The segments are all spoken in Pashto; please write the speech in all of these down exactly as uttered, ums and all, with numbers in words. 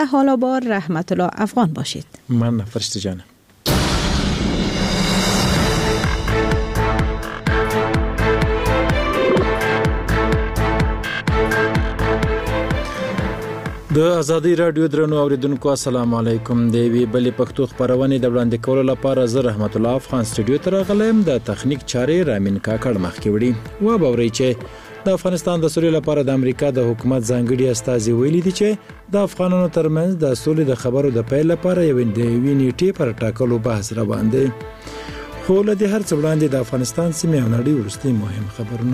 حالا با رحمت الله افغان باشید. من فرشته جانم. د ازادي رادیو درنو اوریدونکو السلام علیکم. د وی بلې پښتو خبرونه د وړاندې کولو لپاره زه رحمت الله افغان سټوډیو ته راغلم. د تخنیک چارې رامین کاکړ مخکې وړي و بوري چې د افغانستان د سولې لپاره د امریکا د حکومت ځانګړي استازي ویلي دي چې د افغانانو ترمنځ د سولې د خبرو د پیل لپاره یو د وینټي پر ټاکلو بحث روان دی. خو له دې هر څه وړاندې د افغانستان سیمې او نړۍ وروستي مهم خبرونه.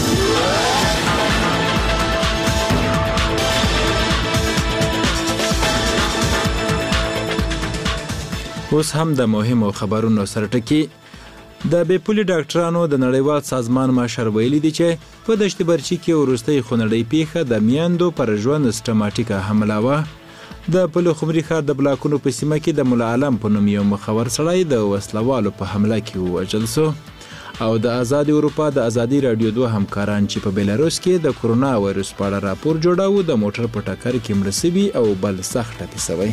اوس هم د مهمو خبرونو سرټکی. د بیپولي ډاکټرانو د نړیوال سازمان مشر ویلي دي چې په دشت برچي کې وروستۍ خونړۍ پیښه د میاندو پر ژوند سیستماتیکه حمله وه. د پلخمري ښار د بلاکونو په سیمه کې د مولا عالم په نوم یو مخور سړی د وسلوالو په حمله کې ووژل شو. او د آزاد اروپا د ازادي رادیو دوه همکاران چې په بیلاروس کې د کورونا وایرس په اړه راپور جوړاوه د موټر په ټکر کې مړه شوي او بل سخت ټپي شوی.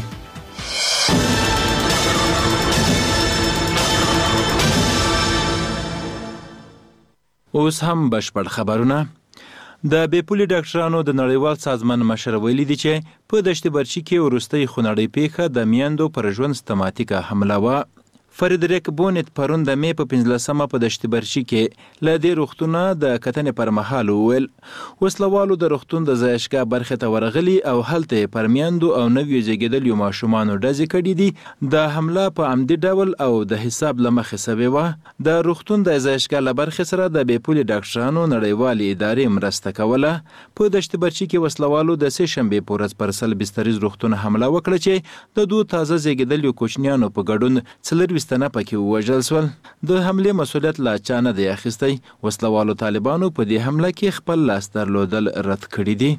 اوس هم بشپړ خبرونه. د بیپولي ډاکټرانو د نړیوال سازمان مشر ویلي دي چې په دشت برچي کې وروستۍ خونړۍ پیښه د میاندو پر ژوند سیستماتیکه حمله وه. فریدریک بونت پرون د مې په پنځلسمه په دشت برچي کې له دې روغتونه د کتنې پر مهال وویل وسلوالو د روغتون د ځایشګاه برخې ته ورغلي او هلته پر میاندو او نویو زیږېدلیو ماشومانو ډزې کړي دي. د حمله په عمدي ډول او د حساب له مخې سوې وه. د روغتون د ځایشګاه له برخې سره د بیپولي ډاکټرانو نړیوالې ادارې مرسته کوله. په دشت برچي کې وسلوالو د سې شنبې په ورځ پر سل بستریز روغتون حمله وکړه چې د دوه تازه زیږېدلیو کوچنیانو په ګډون څلور نه پکې ووژل شول. د حملې مسؤلیت لا چا نه دی اخیستی. وسلوالو طالبانو په دې حمله کې خپل لاس درلودل رد کړي دي.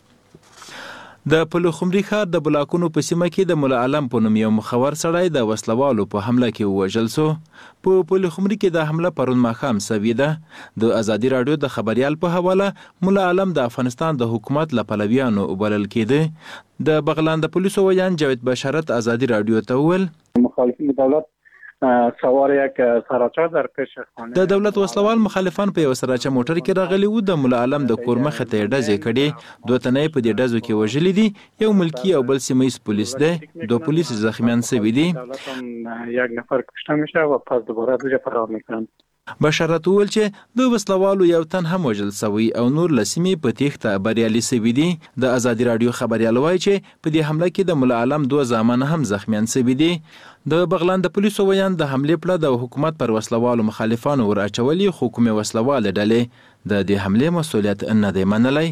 د پلخمري ښار د بلاکونو په سیمه کې د مولا عالم په نوم یو مخور سړی د وسلوالو په حمله کې ووژل شو. په پلخمري کې د حمله پرون ماښام سوې ده. د ازادي رادیو د خبریال په حواله مولا عالم د افغانستان د حکومت له پلویانو وبلل کېده. د بغلان د پولیسو ویان جاوید بشارت ازادي رادیو ته وویل مخالفین دولت سوار یک سراچه در پیش خانه د دولت وسلوال مخالفان په یو سراچه موټر کې راغلي وو. د مولا عالم د کور مخې ته ډزې کړې. دوه تنې په دې ډزو کې وژلي دي. یو ملکی او بل سیمه ییز پولیس دی. دوه پولیس زخمیان شوي دي. یک نفر کشته میشه و پس دوباره دوجه فرار میکنن. بشارت وویل چې د وسلوالو یو تن هم وژل شوی او نور له سیمې په تیښته بریالي شوي دي. د ازادي رادیو خبریال وایي چې په دې حمله کې د مولا عالم دوه زامن هم زخمیان شوي دي. د بغلان د پولیسو ویان د حملې پړه د حکومت پر وسلوالو مخالفانو ور اچولي، خو کومې وسلوالې ډلې د دې حملې مسؤلیت نه دی منلی.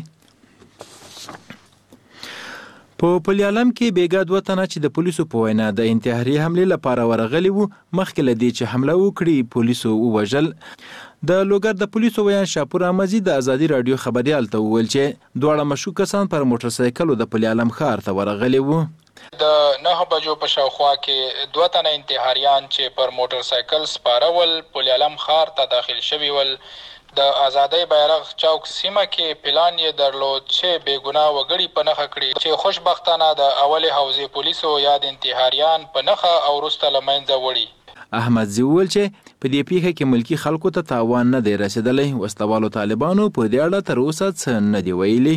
په پلیالم کې بیګا دوه تنه چې د پولیسو په وینا د انتحاري حملې لپاره ورغلي وو مخکې له دې چې حمله وکړي پولیسو ووژل. د لوګر د پولیسو ویان شاپور احمدي د ازادي رادیو خبریال ته وویل چې دواړه مشکوک کسان پر موټر سایکلو د پلیالم ښار ته ورغلي وو. د نه بجو په شاوخوا کې دوه تنه انتحاریان چې پر موټر سایکل سپارول پلیالم ښار ته داخل شوي ول. د آزادۍ بیرغ چوک سیمه کې پلان یې درلود چې بېګناه وګړي په نښه کړي چې خوشبختانه د اولې حوزې پولیسو یا د انتحاریان په نښه او وروسته له منځه وړي. احمدزي وویل چې په دې پیښه کې ملکي خلکو ته تاوان نه دی رسېدلی. وسلوالو طالبانو په دې اړه تر اوسه څه نه دي ویلي.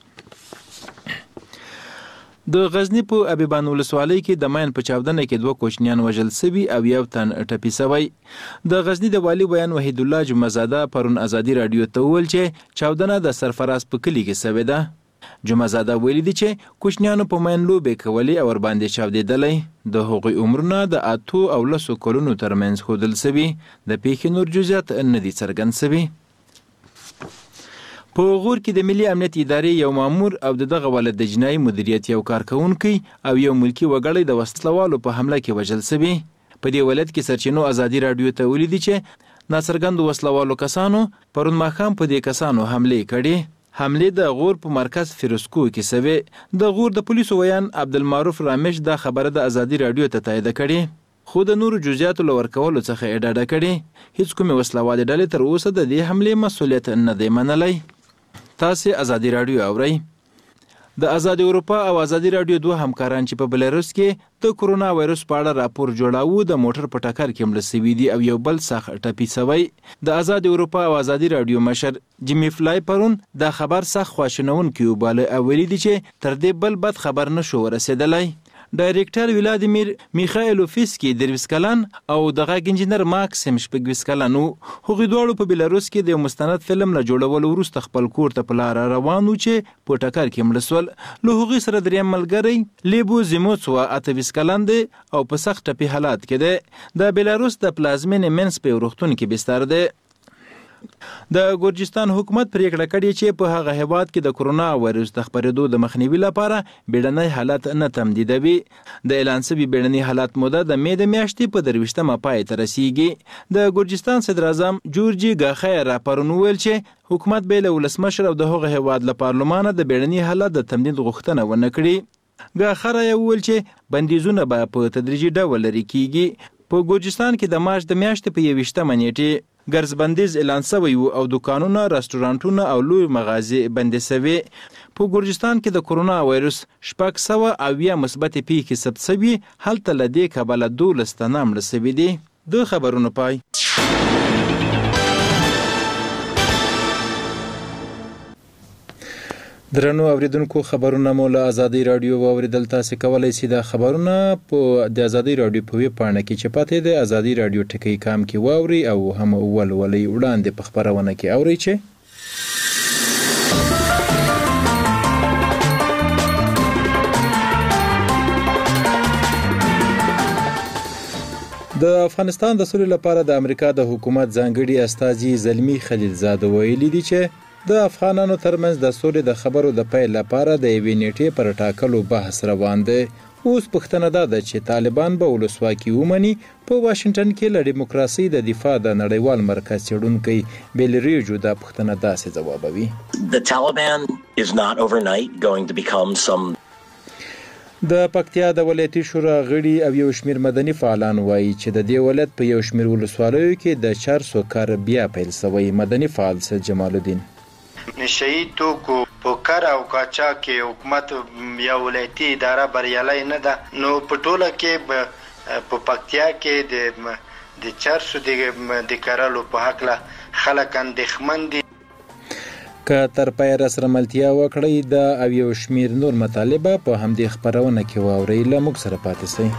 د غزنی په ابيبان ولسوالۍ کې د ماین په چاودنه کې دوه کوچنیان وژل شوي او یو تن ټپي شوی. د غزنی د والي بیان وحید الله جمعزاده پرون ازادي رادیو ته وویل چې چاودنه د سرفراز په کلي کې شوې ده. جمعزاده ویلي دي چې کوچنیانو په ماین لوبې کولې او ورباندې چاودېدلی. د هغوی عمرونه د اتو او لسو کلونو ترمنځ ښودل شوي. د پیښې نور جزئیات نه دي څرګند شوي. په غور کې د ملي امنیت ادارې یو مامور او دغه ولایت د جنایي مدیریت یو کارکونکی او یو ملکی وګړی د وسلوالو په حمله کې وژل شوي. په دې ولایت کې سرچینو ازادي رادیو ته ویلي چې ناڅرګندو وسلوالو کسانو پرون ماښام په دې کسانو حملې کړې. حملې د غور په مرکز فیروزکو کې شوې. د غور د پولیسو ویان عبدالمعروف رامش دا خبره د ازادي رادیو ته تایید کړې، خو د نورو جزئیاتو له ورکولو څخه یې ډاډه کړې. هیڅ کومې وسلوالې ډلې تر اوسه د دې حملې مسؤلیت نه دی منلی. تاسې ازادي رادیو اورئ. د آزاد اروپا او آزادي رادیو دوه همکاران چې په بلاروس کې د کورونا وایرس په اړه راپور جوړاوه د موټر په ټکر کې مړه شوي دي او یو بل سخ ټپي شوی. د آزاد اروپا او آزادي رادیو مشر جیمی فلای پرون دا خبر سخت خواشینونکی وباله او ویلي دي چې تر دې بل بد خبر نشو ورسېدلی. ډایرکټر ولادیمیر میخایلوفسکی درویس کلن او د غږ انجینر ماکسیم شپږویس کلن وو. هغوی دواړو په بلاروس کې د یو مستند فلم له جوړولو وروسته خپل کور ته په لاره روان وو چې په ټکر کې مړه شول. له هغوی سره دریم ملګری لیبو زیموڅوا اته ویس کلن دی او په سخت ټپي حالات کې دی. د بلاروس د پلازمینې منس په روغتون کې بستر دی. د ګورجستان حکومت پریکړه کړې چې په هغه هیواد کې د کورونا وایرس د خپرېدو د مخنیوي لپاره بیړنی حالت نه تمدیدوي. د اعلان شوي بیړني حالت موده د مې د میاشتې په درویشتمه پای ته رسیږي. د ګورجستان صدر اعظم جورجي ګاخیر پرون وویل چې حکومت به له ولسمشر او د هغه هیواد له پارلمانه د بیړني حالت د تمدید غوښتنه ونه کړي. ګاخیر وویل چې بندیزونه به په تدریجي ډول لرې کیږي. په ګورجستان کې د مارچ د میاشتې په یویشتمه نیټې ګرځبندیز اعلان شوی و او دکانونه، رستورانټونه او لوی مغازې بندې شوي. په ګورجستان کې د کورونا وایرس شپږ سوه اویا مثبتې پیښې ثبت شوي، هلته له دې کبله دولس تنه مړه شوي دي. د خبرونو پای. درنو اوریدونکو، خبرونه مو له آزادي رادیو واوریدل. تاسو کولی شئ دا خبرونه په د آزادي رادیو په ویب پاڼه کې چې پاتې ده آزادي رادیو ټکی کام کې واوري او هم ولولي وړاندې په خبرونه کې اوري چې د افغانستان د سولې لپاره د امریکا د حکومت ځانګړي استازي زلمی خلیلزاد ویلي دي چې د افغانانو ترمنځ د سولې د خبرو د پیل لپاره د یوې نیټې پر ټاکلو بحث روان دی. اوس پوښتنه ده چې طالبان به ولسواکي ومني. په واشنگټن کې له دیموکراسي د دفاع د نړیوال مرکز څېړونکی بیل ریجو دا پوښتنه داسې ځوابوي. The Taliban is not overnight going to become some د پکتیا د ولایتي شورا غړي او یو شمیر مدني فعالان وایي چې د دې ولایت په یو شمیر ولسوالیو کې د چارسو کار بیا پیل شوی. مدني فعال سید جمال الدین نشئی توکو په کار او کاچا کې حکومت یا ولایتي اداره بریالي نه ده. نو په ټوله کې په پکتیا کې د د چارسو د کارالو په حق له خلک اندېښمن دي. که تر پای راسره ملتیا وکړئ د او یو شمیر نور مطالبه په همدې خبرونه کې واورئ. له موږ سره پاتې شئ.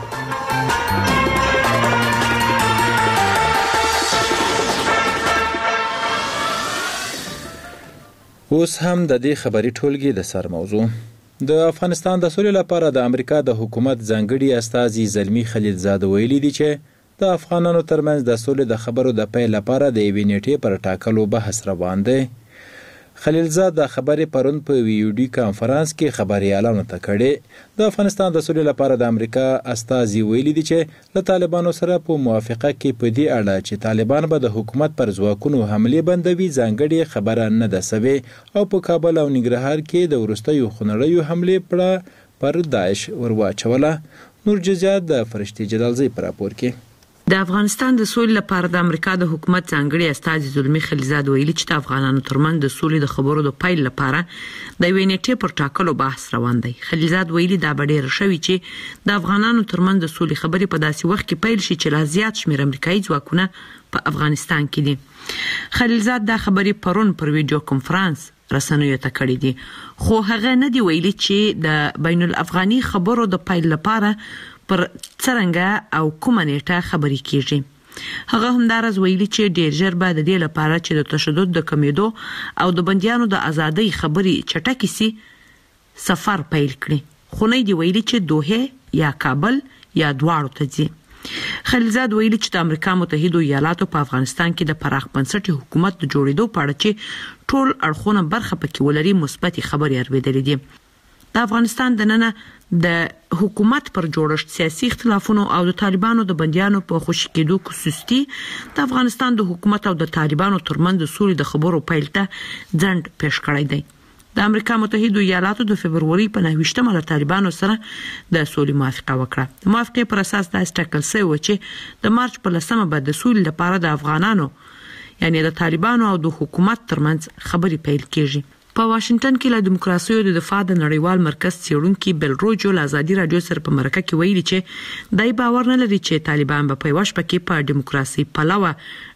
اوس هم د دې خبري ټولګي د سر موضوع. د افغانستان د سولې لپاره د امریکا د حکومت ځانګړي استازي زلمی خلیلزاد ویلي دي چې د افغانانو ترمنځ د سولې د خبرو د پیل لپاره د یوې نیټې پر ټاکلو بحث روان دی. خلیلزاد د خبرې پرون په ویډیو کانفرنس کې خبري اعلان ته کړي. د افغانستان د سولې لپاره د امریکا استازي ویلي دي چې له طالبانو سره په موافقه کې په دې اړه چې طالبان به د حکومت پر ځواکونو حمله بندوي ځانګړي خبره نه ده سوي او په کابل او ننګرهار کې د وروستیو خونړیو حمله پړه پر داعش ورواچوله. نور جزئیات د فرشتي جلالزی پر راپور کې. د افغانستان د سولې لپاره د امریکا د حکومت ځانګړي استازي زلمی خلیلزاد ویلي چې د افغانانو ترمنځ د سولې د خبرو د پیل لپاره د یوې نیټې پر ټاکلو بحث روان دی. خلیلزاد ویلي دا به ډېر شوي چې د افغانانو ترمنځ د سولې خبرې په داسې وخت کې پیل شي چې لا زیات شمېر امریکایي ځواکونه په افغانستان کې دي. خلیلزاد دا خبرې پرون پر ویډیو کانفرنس رسنیو ته کړې دي، خو هغه نه دی ویلي چې د بین الافغاني خبرو د پیل لپاره پر څرنګه او کومه نیټه خبرې کیږي. هغه همدارز ویلي چې ډېر ژر به د دې لپاره چې د تشدد د کمیدو او د بندیانو د ازادۍ خبرې چټکې سي سفر پیل کړي، خو نه دی ویلي چې دوحه یا کابل یا دواړو ته ځي. خلیلزاد ویلي چې د امریکا متحده ایالاتو په افغانستان کې د پراخ بنسټي حکومت د جوړېدو په اړه چې ټول اړخونه برخه پکې ولري مثبتې خبرې اورېدلې دي. د افغانستان د ننه د حکومت پر جوړښت، سیاسي اختلافونو او د طالبانو د بندیانو په خوشي کېدو کوسستي د افغانستان د حکومت او د طالبانو ترمنځ د سولې د خبرو پیل ته ځنډ پېښ کړی دی. د امریکا متحده ایالاتو د فبروري په نهه ویشتمه له طالبانو سره د سولې موافقه وکړه. د موافقې پر اساس دا ټاکل شوی و چې د مارچ په لسمه به د سولې لپاره د افغانانو یعنی د طالبانو او د حکومت ترمنځ خبرې پیل کیږي. په واشنگټن کې له دیموکراسي او د دفاع د نړیوال مرکز څېړونکي بل روجو له ازادي رادیو سره په مرکه کې ویلي چې دای باور نه لري چې طالبان به په یوه شپه کې په دیموکراسي پلوه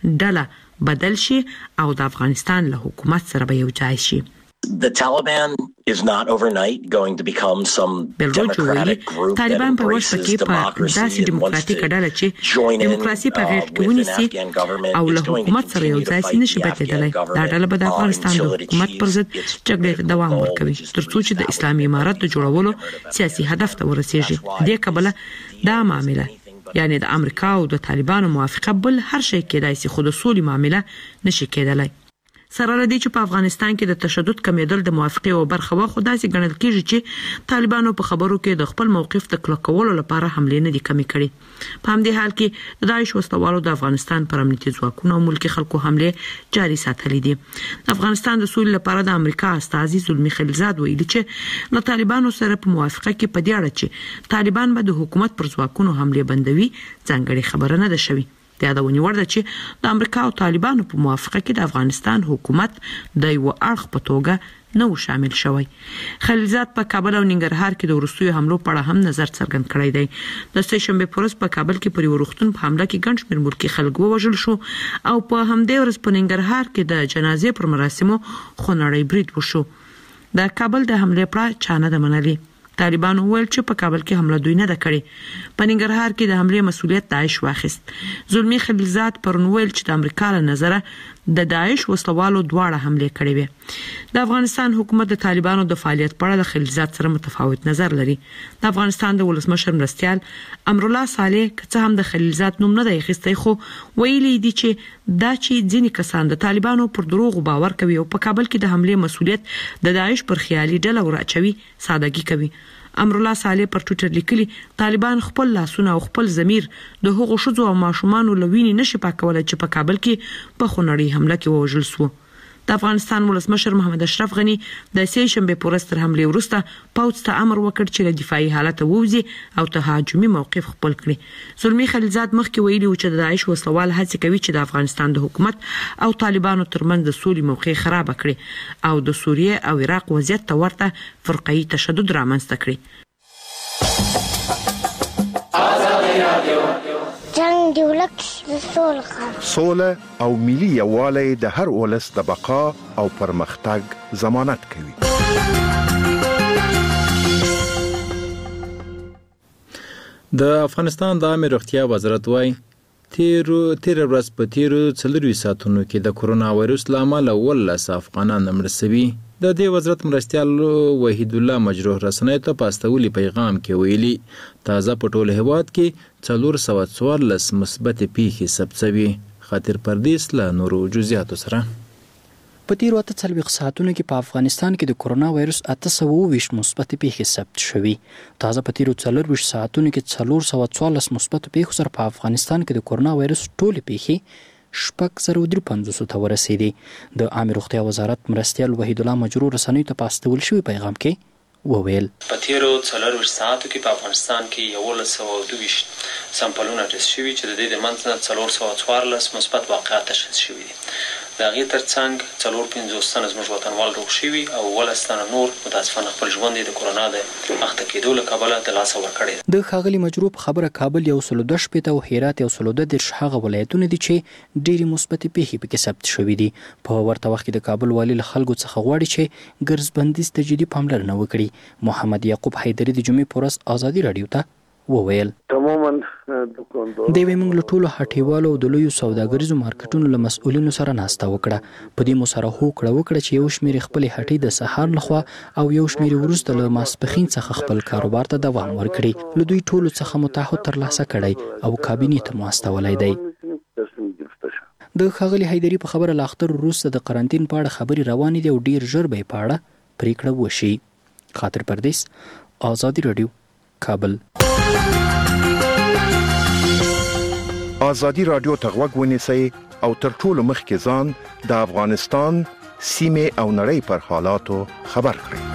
ډله بدل شي او د افغانستان له حکومت سره به یو ځای شي. The Taliban is not overnight going to become some democratic group that embraces democracy and wants to join in uh, with an Afghan government. It's going to continue to fight the Afghan government uh, until it achieves its goal, which is to ترڅو چې د اسلامي امارت د جوړولو سیاسي هدف ته ورسیږي. د کبله دا معامله یعنی د امریکا او د طالبانو موافقه بل هر شي کېدای شي خو د سولې معامله نشي کېدلای. سره لدی چې په افغانستان کې د تشدد کمیدل د موافقه او برخه واخو داسې ګڼل کېږي چې طالبانو په خبرو کې د خپل موقف د کلکولو لپاره حمله نه دي کمی کړي. په همدې حال کې د داعش وسلوالو د افغانستان پر امنیتي ځواکونو او ملکی خلکو حمله جاري ساتلې دي. د افغانستان د سولې لپاره د امریکا استازي زلمی خلیلزاد ویلي چې له طالبانو سره په موافقه کې په دې اړه چې طالبان به د حکومت پر ځواکونو حمله بندوي ځانګړي خبره نه ده شوې. د یادونې وړ ده چې د امریکا او طالبانو په موافقه کې د افغانستان حکومت د یو اړخ په توګه نه و شامل شوی. خلیلزاد په کابل او ننګرهار کې د وروستیو حملو په اړه هم نظر څرګند کړی دی. د سه شنبه په ورځ په کابل کې پر وروختون په حمله کې ګڼ شمېر ملکي خلک ووژل شو او په همدې ورځ په ننګرهار کې د جنازې پر مراسمو خونړی برید وشو. د کابل د حملې په چا نه ده منلې. طالبان وویل چې په کابل کې حمله دوی نه ده کړې. په ننګرهار کې د حملې مسؤلیت داعش واخیست. زلمی خلیلزاد پرون ویل چې د امریکا له نظره د داعش وسلوالو دواړه حمله کړې وي. د افغانستان حکومت د طالبانو د فعالیت په اړه د خلیلزاد سره متفاوت نظر لري. د افغانستان د ولسمشر مرستیال امرالله صالح که هم د خلیلزاد نوم نه دی اخیستی خو ویلي دي چې دا چې ځینې کسان د طالبانو پر دروغ باور کوي او په کابل کې د حملې مسؤلیت د داعش پر خیالي ډله ورچوي سادهګي کوي. امرالله صالح پر ټویټر لیکلي طالبان خپل لاسونه او خپل ضمیر د هغو ښځو او ماشومانو لوینې نشي پاکولای چې په کابل کې په خونړۍ حمله کې ووژل شو. د افغانستان ولسمشر محمد اشرف غنی د سه شنبه په ورځ تر حملې وروسته پوځ ته امر وکړ چې له دفاعي حالت ووځي او تهاجمي موقف خپل کړي. زلمی خلیلزاد مخکې ویلي و چې د داعش وسلوال هڅه کوي چې د افغانستان د حکومت او طالبانو ترمنځ د سولې موقع خراب کړي او د سوریه او عراق وضعیت ته ورته فرقه‌ای تشدد رامنځته کړي. جنگ دی ولک د سولغه سوله او ملي یووالی د هر ولس د بقا او پرمختګ ضمانت کوي. د افغانستان د عامه روغتیا وزارت وايي تیر تیر ورځ په تیر څلوروي ساعتونو کې د کرونا وایرس لامل ولس افغانان مړ شوي. د دې وزارت مرستیال وحید الله مجروح رسنۍ ته په استولي پیغام کې ویلي تازه په ټول هیواد کې څلور سوه څوارلس مثبت پیښې ثبت شوي. خاطر پردیس له نورو جزئیاتو سره په تیرو اته څلوېښت ساعتونو کې په افغانستان کې د کرونا وایرس اته سوه اووه ویشت مثبت پیښې ثبت شوي. تازه په تیرو څلورویشت ساعتونو کې څلور سوه څوارلس مثبت پیښو سره په افغانستان کې د کرونا وایرس ټولې پیښې شپږ زره درې پنځوسو ته ورسېدې. د عامه روغتیا وزارت مرستیال وحید الله مجروح رسنیو ته په استول شوي پیغام کې وویل په تیرو څلورویشت ساعتو کې په افغانستان کې یولس سوه دوه ویشت سمپلونه ټسټ شوي چې د دې د منځ نه څلور سوه څوارلس مثبت واقعات تشخیص شوي دي. د هغې تر څنګ څلور پنځوس تنه زموږ وطنوال روغ شوي او اوولس تنه نور متاسفانه خپل ژوند یې د کرونا د اخته کېدو له کبله د لاسه ورکړی دی. د ښاغلي مجروح په خبره کابل یو سل دوه شپېته او هرات یو سل دوه دېرش هغه ولایتونه دي چې ډېرې مثبتې پیښې پکې ثبت شوي دي. په ورته وخت کې د کابل والي له خلکو څخه غواړي چې ګرځ بندیز ته جدي پاملرنه وکړي. محمد یعقوب حیدري د جمعې په ورځ ازادي راډیو ته وویل تماما د وی موږ له ټولو هټیوالو او د لویو سوداګریزو مارکیټونو له مسؤلینو سره ناسته وکړه. په دې مو سره هوکړه وکړه چې یو شمېر خپل هټۍ د سهار لخوا او یو شمېر وروسته له ماسپښین څخه خپل کاروبار ته دوام ورکړي. له دوی ټولو څخه مو تعهد ترلاسه کړی او کابینې ته مو استولی دی. د ښاغلي حیدري په خبره له اختر وروسته د قرنطین په اړه خبرې روانې دي او ډیر ژر به یې په اړه پریکړه وشي. خاطر پردیس، آزادي راډیو، کابل. آزادي راډیو ته غوږ ونیسئ او تر ټولو مخکې ځان د افغانستان سیمې او نړۍ پر حالاتو خبر کړئ.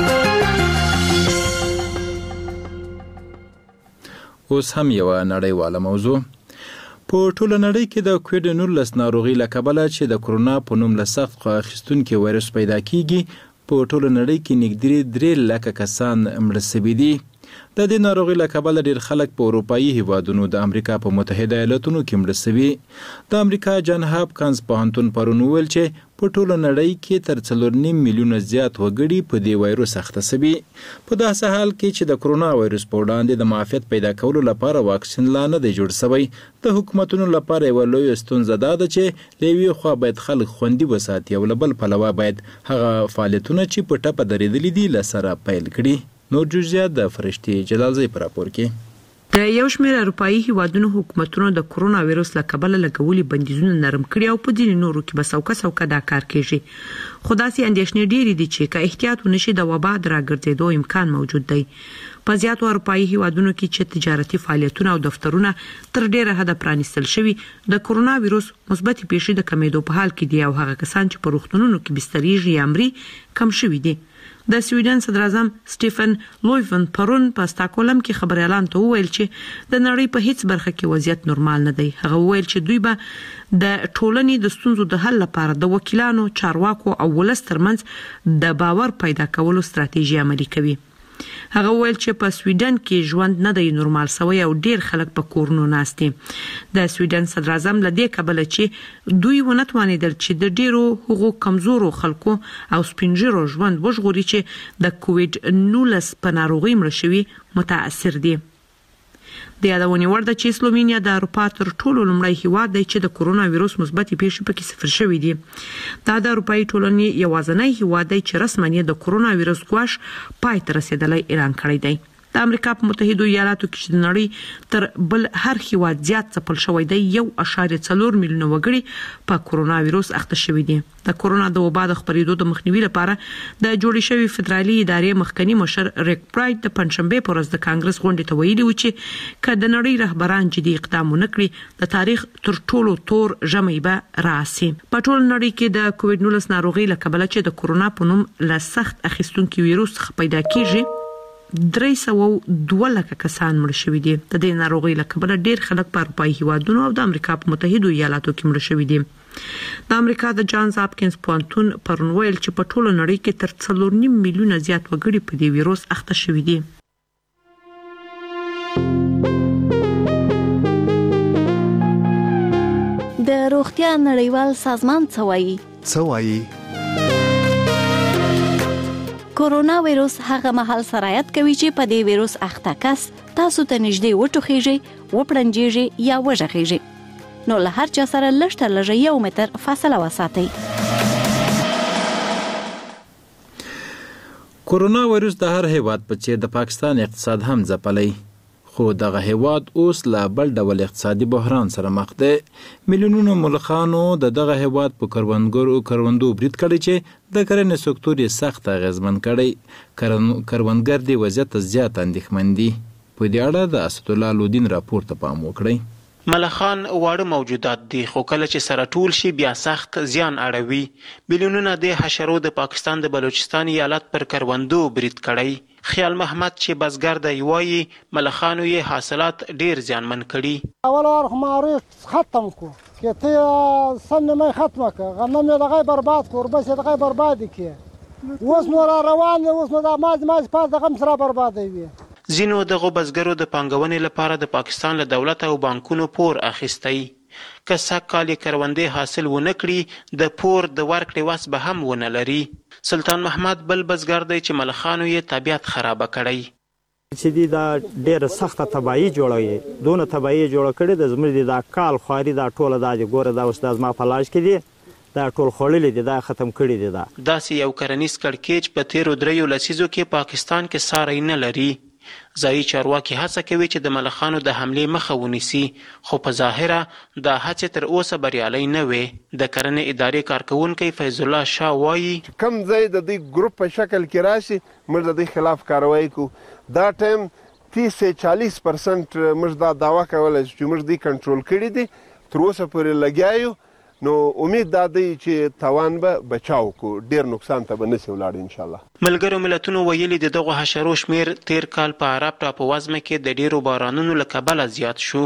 اوس هم یو نړیواله موضوع. په ټوله نړۍ کې د کووډ نولس ناروغي له کبله چې د کرونا په نوم له سخت اخیستونکي وایرس پیدا کیږي په ټوله نړۍ کې نږدې درې لکه کسان مړه شوي دي. د دې ناروغۍ له کبله ډېر خلک په اروپایي هیوادونو د امریکا په متحده ایالاتونو کې مړه شوي. د امریکا جان هاپکنز پوهنتون پرون وویل چې په ټوله نړۍ کې تر څلور نیم میلیونه زیات وګړي په دې وایروس اخته شوي. په داسې حال کې چې د کرونا وایروس په وړاندې د معافیت پیدا کولو لپاره واکسین لا نه دی جوړ شوی. د حکومتونو لپاره یوه لویه ستونزه دا ده چې له یوې خوا باید خلک خوندي وساتي او له بل پلوه باید هغه فعالیتونه چې په ټپه درېدلي دي له سره پیل کړي. نور جزئیات د فرشتي جلالزی په راپور کې. د یو شمېر اروپایي هیوادونو حکومتونو د کرونا وایروس له کبله لګولي بندیزونه نرم کړي او په ځینې نورو کې به سوکه سوکه دا کار کیږي. خو داسې اندېښنې ډېرې دي چې که احتیاط ونشي د وبا د راګرځېدو امکان موجود دی. په زیاتو اروپایي هیوادونو کې چې تجارتي فعالیتونه او دفترونه تر ډېره حده پرانیستل شوي، د کرونا وایروس مثبتې پیښې د کمېدو په حال کې دي او هغه کسان چې په روغتونونو کې بستریږي یا مري کم شوي دي. د سویډن صدر اعظم سټیفن لویفن پرون په ستاکولم کې خبريالان ته وویل چې د نړۍ په هیڅ برخه کې وضعیت نورمال نه دی. هغه وویل چې دوی به د ټولنې د ستونزو د حل لپاره د وکیلانو، چارواکو او ولس ترمنځ د باور پیدا کولو ستراتیژي عملي کوي. هغه وویل چې په سویډن کې ژوند نه دی نورمال شوی او ډیر خلک په کورونو ناست دي. د سویډن صدر اعظم له دې کبله چې دوی ونه توانیدل چې د ډیرو هغو کمزورو خلکو او سپینږیرو ژوند وژغوري چې د کووډ نولس په ناروغۍ مړه شوي متاثر دي. د یادونې وړ ده چې سلووینیا د اروپا تر ټولو لومړی هیواد دی چې د کرونا وایروس مثبتې پیښې پکې صفر شوي دي. دا د اروپایي ټولنې یوازینی هیواد دی چې رسماً د کرونا وایروس ګواښ پای ته رسیدلی اعلان کړی دی. د امریکا په متحده ایالاتو کې چې د نړۍ تر بل هر هیواد زیات ځپل شوی دی یو اشاریه څلور میلیونه وګړي په کرونا وایروس اخته شوي دي. د کرونا د وبا د خپرېدو د مخنیوي لپاره د جوړې شوې فدرالي ادارې مخکنی مشر ریک برایټ د پنځشنبې په ورځ د کانګرس غونډې ته ویلي و چې که د نړۍ رهبران جدي اقدام ونه کړي د تاریخ تر ټولو تور ژمی به راسي. په ټول نړۍ کې د کووډ نولس ناروغۍ له کبله چې د کرونا په نوم له سخت اخیستونکي وایروس څخه پیدا کیږي درې سوه دوه لکه کسان مړه شوي دي. د دې ناروغۍ له کبله ډېر خلک په اروپایي هیوادونو او د امریکا په متحده ایالاتو کې مړه شوي دي. د امریکا د جانز هاپکنز پوهنتون پرون ویل چې په ټوله نړۍ کې تر څلور نیم میلیونه زیات وګړي په دې وایروس اخته شوي دي. د روغتیا نړیوال سازمان څه وایي؟ څه وایي؟ کورونا وایروس هغه مهال سرایت کوي چې په دې وایروس اخته کس تاسو ته نږدې وټوخیږي، وپړنجیږي یا وژغیږي. نو له هر چا سره لږ تر لږه یو متر فاصله وساتئ. کورونا وایروس د هر هیواد په څیر د پاکستان اقتصاد هم ځپلی، خو دغه هیواد اوس له بل ډول اقتصادي بحران سره مخ دی. میلیونونو ملخانو د دغه هیواد په کروندګرو کروندو برید کړی چې د کرنې سکتور یې سخت اغیزمن کړی. کروندګر دې وضعیت ته زیات اندېښمن دي. په دې اړه د اسدالله لودین راپور ته پام وکړئ. ملخان واړه موجودات دي خو کله چې سره ټول شي بیا سخت زیان اړوي. میلیونونه د حشرو د پاکستان د بلوچستان ایالت پر کروندو برید کړی. خیال محمد چې بزګر دی وایي ملخانو یې حاصلات ډیر زیانمن کړي. اول وار خماري ختم کو چې ته سن نه ختمه که غنم یې دغه برباد کور بس یې دغه برباد کی اوس نور روان اوس نو د ماز ماز پاس دغه سره برباد وي. ځینو دغه بزګرو د پانګونې لپاره د پاکستان له دولت او بانکونو پور اخیستی. که سږ کال یې کروندې حاصل ونه کړي د پور د ورکړې وس به هم ونه لري. سلطان محمد بل بزګر دی چې ملخانو یې طبیعت خرابه کړی. چې دی دا ډېره سخته تباهي جوړوي، دونه تباهي جوړه کړې د زموږ د دا کال خواري دا ټوله دا چې ګوره دا اوس دا زما په لاس کې دي دا ټول خوړلي دي دا ختم کړي دي. دا داسې یو کرنیز کړکېچ په تیرو دریو لسیزو کې پاکستان کې ساری نه لري. ځایي چارواکي هڅه کوي چې د ملخانو د حملې مخه ونیسي، خو په ظاهره دا هڅې تر اوسه بریالۍ نه وې. د کرنې ادارې کارکوونکی فیض الله شاه وایي کم ځای د دې ګروپ په شکل کې راشي موږ د دې خلاف کاروایی کوو. دا ټایم تیس چالیس پرسنټ موږ دا دعوه کولی چې موږ دې کنټرول کړي دي، تر اوسه پورې لګیا یو. نو امید دا دی چې تاوان به بچاو کو، ډیر نقصان ته به نشي ولاړ ان شاء الله. ملګرو ملتونو ویلي د دغه حشرو شمیر تیر کال په عرب ټاپووزمه کې د ډیرو بارانونو له کبله زیات شو.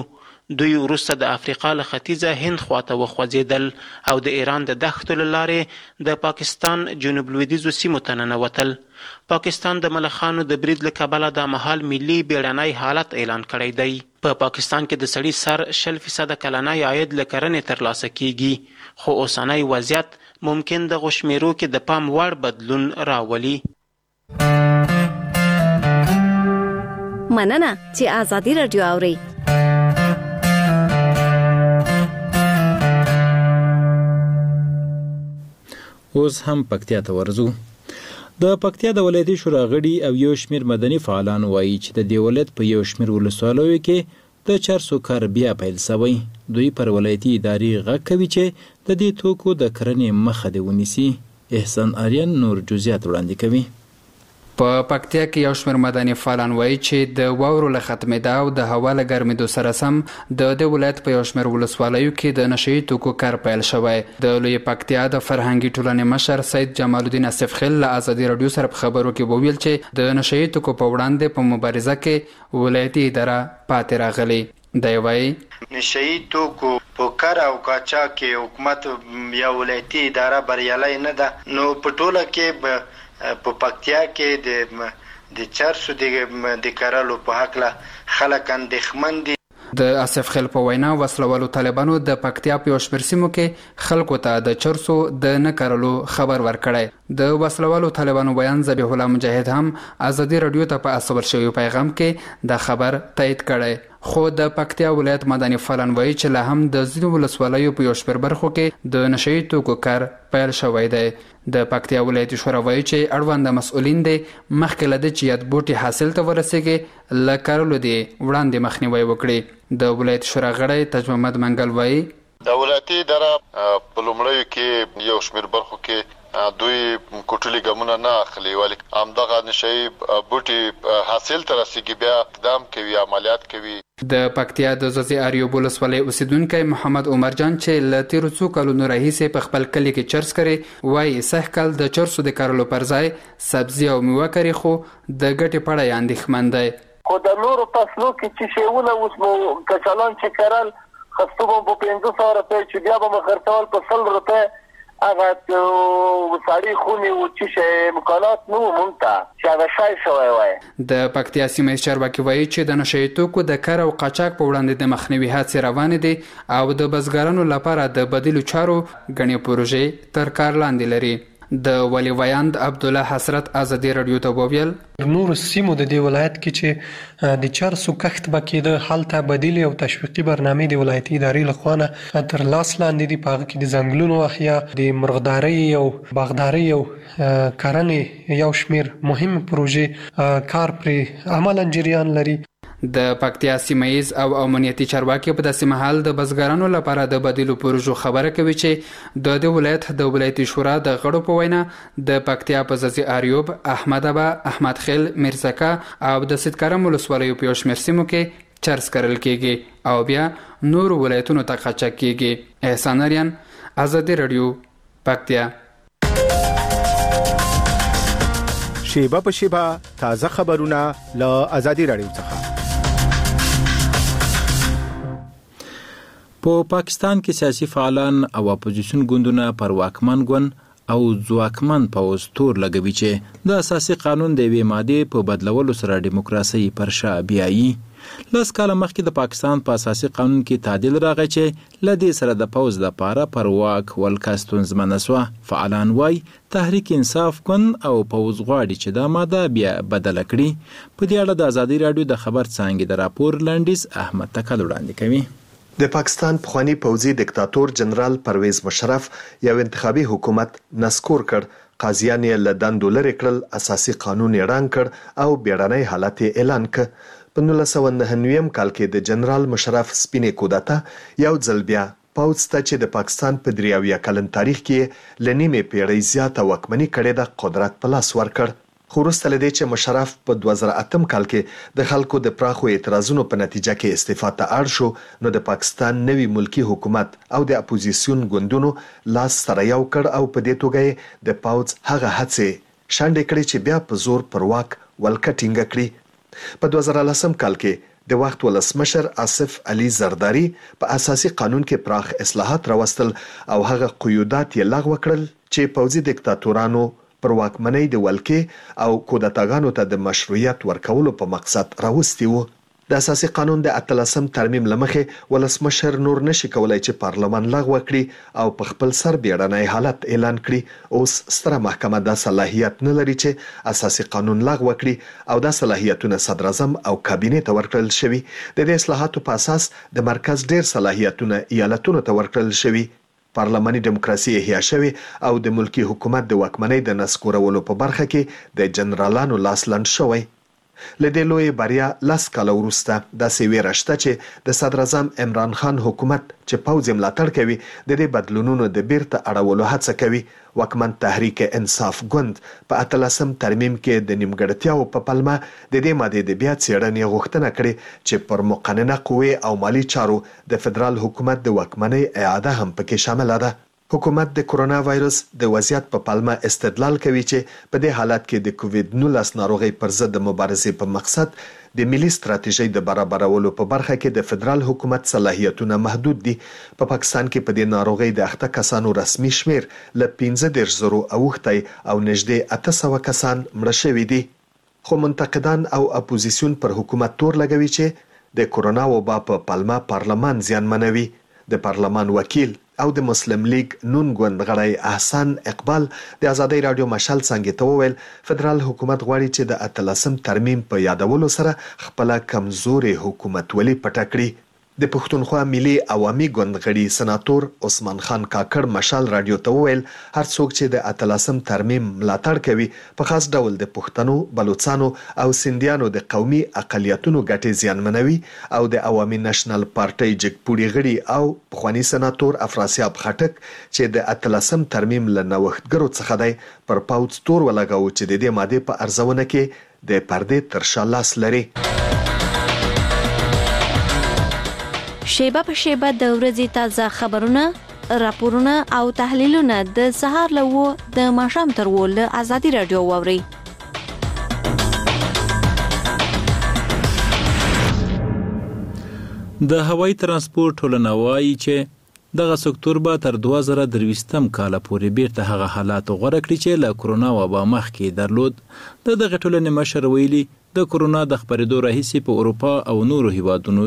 دوی وروسته د افریقا له ختیځه هند خواته وخوځېدل او د ایران د دښتو له لارې د پاکستان جنوب لویدیځو سیمو ته ننوتل. پاکستان د ملخانو د برید له کبله دا مهال ملي بیړنی حالت اعلان کړی دی. په پا پاکستان کې د سړي سر شل فیصده کلنی عاید له کرنې ترلاسه کیږي، خو اوسنی وضعیت ممکن د غشمیرو کې د پام وړ بدلون راولي. مننه چې آزادي رادیو اوري. اوس هم پکتیا ته ورځو. د پکتیا د ولایتي شورا غړي او یو شمیر مدني فعالان وایي چې د دې ولایت په یو شمیر ولسوالیو کې د چرسو کار بیا پیل شوی. دوی پر ولایتي ادارې غږ کوي چې د دې توکو د کرنې مخه دې ونیسي. احسان آریان نور جزئیات وړاندې کوي. په پکتیا کې یو شمېر مدني فعالان وایي چې د واورو له ختمېدا او د هوا له ګرمېدو سره سم د دې ولایت په یو شمېر ولسوالیو کې د نشه یي توکو کار پیل شوی. د لوی پکتیا د فرهنګي ټولنې مشر سید جمال الدین اسف خیل له آزادي رادیو سره په خبرو کې وویل چې د نشه یي توکو په وړاندې په مبارزه کې ولایتي اداره پاتې راغلی. دی وایي نشه یي توکو په کار او قاچاق کې حکومت یا ولایتي اداره بریالۍ نه ده. نو په ټوله کې په پکتیا کې د د چرسو د کرلو په حق له خلک اندېښمن دي. د اسف خیل په وینا وسلوالو طالبانو د پکتیا په یو شمېر سیمو کې خلکو ته د چرسو د نه کرلو خبر ورکړی. د وسلوالو طالبانو بیان ذبیح الله مجاهد هم آزادي رادیو ته په استول شوي پیغام کې د خبر تایید کړی. خو د پکتیا ولایت مدني فعالان وایي چې لا هم د ځینو ولسوالیو په یو شمېر برخو کې د نشه یي توکو کار پیل شوی دی. د پکتیا ولایتي شورا وایي چې اړوند مسؤلین دي مخکې له دې چې یاد بوټي حاصل ته ورسیږي له کرلو دي وړاندې مخنیوي وکړي. د ولایتي شورا غړی تاج محمد منګل وایي د ولایتي اداره په لومړیو کې یو شمېر برخو کې دوی کوټلي ګامونه نه اخلي، ولی همدغه نشه یي بوټي حاصل ته رسیږي بیا اقدام کوي، عملیات کوي. د پکتیا د زوزي اریوب ولسوالۍ اوسیدونکی محمد عمر جان چې له تیرو څو کلونو راهیسې په خپل کلي کې چرس کوي وایي سږ کال د چرسو د کرلو پر ځای سبزي او میوه کوي، خو د ګټې په اړه یې اندېښمن دی. خو د نورو فصلو کې چې شیونه اوس مو کچالان چې کرل خستو به په پنځه سوه روپۍ چې بیا به مو خرڅول په سل روپۍ هغه ساړي خونې و چې شی امکانات نه وو مونږ ته چې هغه شی شوی وای. د پکتیا سیمه ییز چارواکي وایي چې د نشه یي توکو د کار او قاچاق په وړاندې د مخنیوي هڅې روانې دي او د بزګرانو لپاره د بدیلو چارو ګڼې پروژې تر کار لاندې لري. د ولی ویاند عبدالله حسرت آزادي رادیو ته وویل نور سیمو د دې ولایت کې چې د چرسو کښت به کېده هلته بدیلې او تشویقي برنامې د ولایتي ادارې له خوا نه تر لاس لاندې دي. په هغه کې د ځنګلونو احیا، د مرغدارۍ او باغدارۍ او کرنې یو شمېر مهمې پروژې کار پرې عملاً جریان لري. د پکتیا سیمه ییز او امنیتي چارواکي په داسې مهال د بزګرانو لپاره د بدیلو پروژو خبره کوي چې د دې ولایت د ولایتي شورا د غړو په وینا د پکتیا په زوزي اریوب، احمد ابا، احمد خیل، میرزکا او د سیدکرم ولسوالیو په یو شمېر سیمو کې چرس کرل کیږي او بیا نور ولایتونو ته قاچاق کیږي. احسان آریان آزادي رادیو پکتیا. شیبه په شیبه تازه خبرونه له آزادي رادیو څخه. په پاکستان کې سیاسي فعالان او اپوزیشن ګوندونه پر واکمن ګوند او ځواکمن پوځ تور لګوي چې د اساسي قانون د یوې مادې په بدلولو سره دیموکراسي پر شا بیایي. لس کاله مخکې د پاکستان په اساسي قانون کې تعدیل راغی چې له دې سره د پوځ لپاره پر واک ولکه ستونزمنه سوه. فعالان وایي تحریک انصاف ګوند او پوځ غواړي چې دا ماده بیا بدله کړي. په دې اړه د آزادي رادیو د خبر څانګې د راپور لنډیز احمد تکل وړاندې کوي. د پاکستان پخوانی پوځي ډیکټاتور جنرال پرویز مشرف یو انتخابي حکومت نسکور کړ، قاضیان یې له دندو لرې کړل، اساسي قانون یې رنګ کړ او بیړنی حالت یې اعلان کړ. په نولس سوه نهه نوي کال کې د جنرال مشرف سپینې کودتا یو ځل بیا پوځ ته چې د پاکستان په درې اویا کلن تاریخ کې له نیمې پیړۍ زیاته واکمني کړې ده قدرت په لاس ورکړ. خو وروسته له دې چې مشرف په دوه زره اتم کال کې د خلکو د پراخو اعتراضونو په نتیجه کې استعفا ته اړ شو، نو د پاکستان نوي ملکی حکومت او د اپوزیسیون ګوندونو لاس سره یو کړ او په دې توګه د پوځ هغه هڅې شاندې کړې چې بیا په زور پر واک ولکه ټینګه کړي. په دوه زره لسم کال کې د وخت ولسمشر آصف علي زرداری په اساسي قانون کې پراخ اصلاحات راوستل او هغه قیودات یې لغوه کړل چې پوځي دیکتاتورانو پر واکمنۍ د ولکې او کودتاګانو ته د مشروعیت ورکولو په مقصد راوستي وو. د اساسي قانون د اتلسم ترمیم لمخې ولسمشر نور نشي کولای چې پارلمان لغوه کړي او په خپل سر بیړنی حالت اعلان کړي. اوس ستره محکمه دا صلاحیت نه لري چې اساسي قانون لغوه کړي او دا صلاحیتونه صدر اعظم او کابینې ته ورکړل شوي. د دې اصلاحاتو په اساس د مرکز ډیر صلاحیتونه ایالتونو ته ورکړل شوي. پارلماني دیموکراسي احیا شوی او د ملکی حکومت د واکمنۍ د نسکورولو په برخه کې د جنرالانو لاس لنډ شوی. لدې لوی بریا لاس کاله وروسته داسې ویره شته چې د صدر اعظم عمران خان حکومت چې پوځ ملاتړ کوي د دې بدلونونو د بیرته اړولو هڅه کوي. واکمن تحریک انصاف ګوند په اتلسم ترمیم کې د نیمګړتیاو په پلمه د دې ماده د بیا څېړنې غوښتنه کړې چې پر مقننه قوې او مالی چارو د فدرال حکومت د واکمنۍ اعاده هم پکې شامل ده. حکومت د کرونا وایرس د وضعیت په پلمه استدلال کوي چې په دې حالت کې د کووید نولس ناروغي پر ضد د مبارزې په مقصد د ملي ستراتیژۍ د برابرولو په برخه کې د فدرال حکومت صلاحیتونه محدود دي. په پاکستان کې په دې ناروغي د اخته کسانو رسمي شمیر ل پنځه دېرش زرو اوښتی او نږدې اته سوه کسان مړه شوي دي. خو منتقدان او اپوزیسیون پر حکومت تور لګوي چې د کرونا وبا په پلمه پارلمان زیانمنوي. د پارلمان وکیل او د مسلم لیگ نون ګوند غړی احسان اقبال د ازادۍ رادیو مشال څنګه ته وویل فدرال حکومت غواړي چې د اتلسم ترمیم په یادولو سره خپل کمزوري حکومت ولي پټه کړي. د پښتونخوا ملي عوامي ګوند غړي سناتور عثمان خان کاکړ مشال رادیو ته وویل هر څوک چې د اتلسم ترمیم ملاتړ کوي په خاص ډول د پښتنو، بلوچستانو او سندیانو د قومي اقلیتونو ګټې زیانمنوي او د عوامي نېشنل پارټي جګپوړي غړي او پخوانی سناتور افراسیاب خټک چې د اتلسم ترمیم له نوښتګرو څخه دی پر پاوڅ تور ولګاو چې د دې ماده په ارزونه کې د پردې تر شا لاس لري. شیبه په شیبه د ورځې تازه خبرونه، راپورونه او تحلیلونه د سهار له وو د ماښام تر وو له ازادي رادیو واوري. د هوایي ترانسپورت ټولنه وایي چې دغه سکتور به تر دوه زره درویشتم کال پورې بیرته هغه حالات غوړه کړي چې له کرونا وبا مخکې درلود. د دغه ټولنې مشر ویلي د کرونا د خپرېدو راهیسې په اروپا او نورو هیوادونو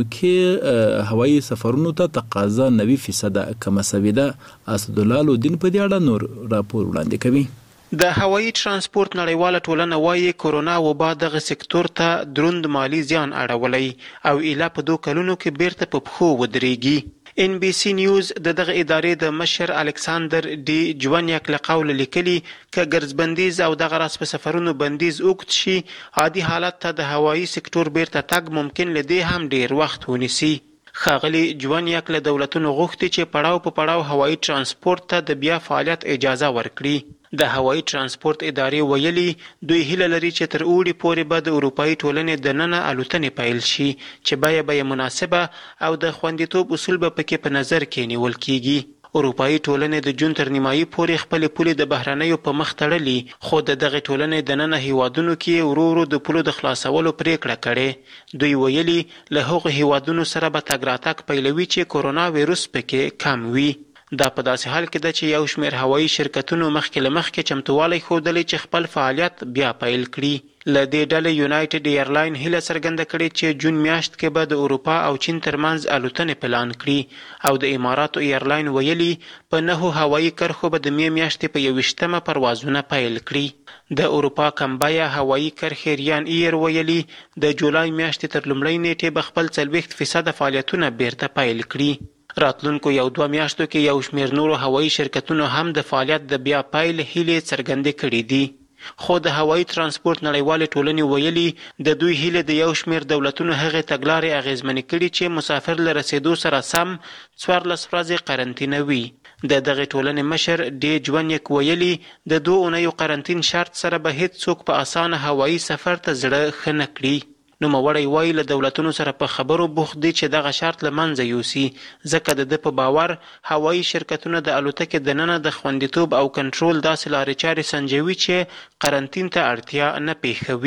کې هوایي سفرونو ته تقاضا نوي فیصده کمه شوې ده. اسدالله لودین په دې اړه نور راپور وړاندې کوي. د هوایي ترانسپورت نړیواله ټولنه وایي کرونا وبا دغه سکتور ته دروند مالی زیان اړولی او ایله په دوه کلونو کې بیرته په پښو ودرېږي. ان بي سي نیوز د دغه ادارې د مشر الکساندر ډي جوانیاک له قوله لیکلي که ګرځبندیز او دغه راس په سفرونو بندیز اوږد شي عادي حالت ته د هوایي سکتور بیرته تګ ممکن له دې هم ډیر وخت ونیسي. ښاغلي جوانیاک له دولتونو غوښتي چې پړاو په پړاو هوایي ترانسپورت ته د بیا فعالیت اجازه ورکړي. د هوایي ترانسپورت ادارې ویلي دوی هیله لري چې تر اوړي پورې به د اروپایي ټولنې دننه الوتنې پیل شي چې بیه به مناسبه او د خوندیتوب اصول به پکې په نظر کې نیول کیږي. اروپایي ټولنې د جون تر نیمایي پورې خپل پولې د بهرنیو په مخ تړلي خو د دغه ټولنې دننه هیوادونو کې ورو ورو د پولو د خلاصولو پریکړه کړې. دوی ویلي له هغو هیوادونو سره به تګ راتګ پیلوي چې کرونا ویروس پکې کم وي. دا په داسې حال کې ده چې یو شمېر هوایي شرکتونو مخکې له مخکې چمتووالی ښودلی چې خپل فعالیت بیا پیل کړي. له دې ډلې یونایټډ ایرلاین هیله څرګنده کړې چې جون میاشت کې به د اروپا او چین ترمنځ الوتنې پلان کړي او د اماراتو ایرلاین ویلي په نهو هوایي کرښو به د مې میاشتې په یوویشتمه پروازونه پیل کړي. د اروپا کمبایا هوایي کرښې ریان ایر ویلي د جولای میاشتې تر لومړۍ نیټې به خپل څلوېښت فیصده فعالیتونه بیرته پیل کړي. راتلونکو یو دوه میاشتو کې یو شمېر نورو هوایي شرکتونو هم د فعالیت د بیا پیل هیلې څرګندې کړې دي. خو د هوایي ترانسپورت نړیوالې ټولنې ویلي د دوی هیله د یو شمېر دولتونو هغې تګلارې اغېزمنې کړي چې مسافر له رسېدو سره سم څوارلس ورځې قرنطینه وي. د دغې ټولنې مشر ډي جوانیک ویلي د دوه اونیو قرنطین شرط سره به هیڅ څوک په اسانه هوایي سفر ته زړه ښه نه کړي. نوموړی وایي له دولتونو سره په خبرو بوخت دي چې دغه شرط له منځه یوسي ځکه د ده په باور هوایي شرکتونه د الوتکې دننه د خوندیتوب او کنټرول داسې لارې چارې سنجوي چې قرنطین ته اړتیا نه پیښوي.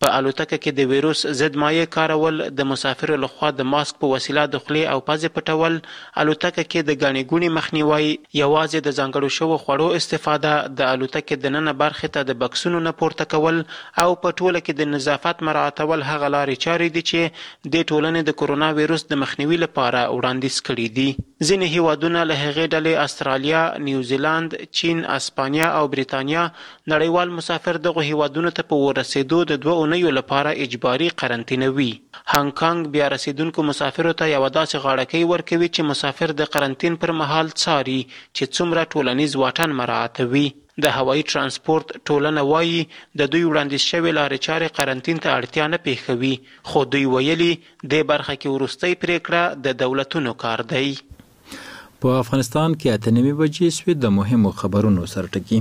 په الوتکه کې د ویروس ضد مایع کارول، د مسافرو لخوا د ماسک په وسیله د خولې او پزې پټول، الوتکه کې د ګڼې ګوڼې مخنیوی، یوازې د ځانګړو شوو خوړو استفاده، د الوتکې دننه برخې ته د بکسونو نه پورته کول او په ټوله کې د نظافت مراعاتول هغه لارې چارې دي چې د ټولنې د کورونا ویروس د مخنیوي لپاره وړاندیز کړي دي. ځینې هیوادونه له هغې ډلې استرالیا، نیوزیلاند، چین، اسپانیا او بریتانیا نړیوال مسافر دغو هیوادونو ته په ورسېدو د دوه اونیو لپاره اجباري قرنطینوي. هانګ کانګ بیا رسیدونکو مسافرو ته یوه داسې غاړکۍ ورکوي چې مسافر د قرنطین پر مهال څاري چې څومره ټولنیز واټن مراعاتوي. د هوایي ترانسپورت ټولنه وایي د دوی وړاندیز شوې لارې چارې قرنطین ته اړتیا نه پېښوي، خو دوی ویلي دې برخه کې وروستۍ پریکړه د دولتونو کار دی. په افغانستان کې اته نیمې بجې شوې. د مهمو خبرونو سرټکي.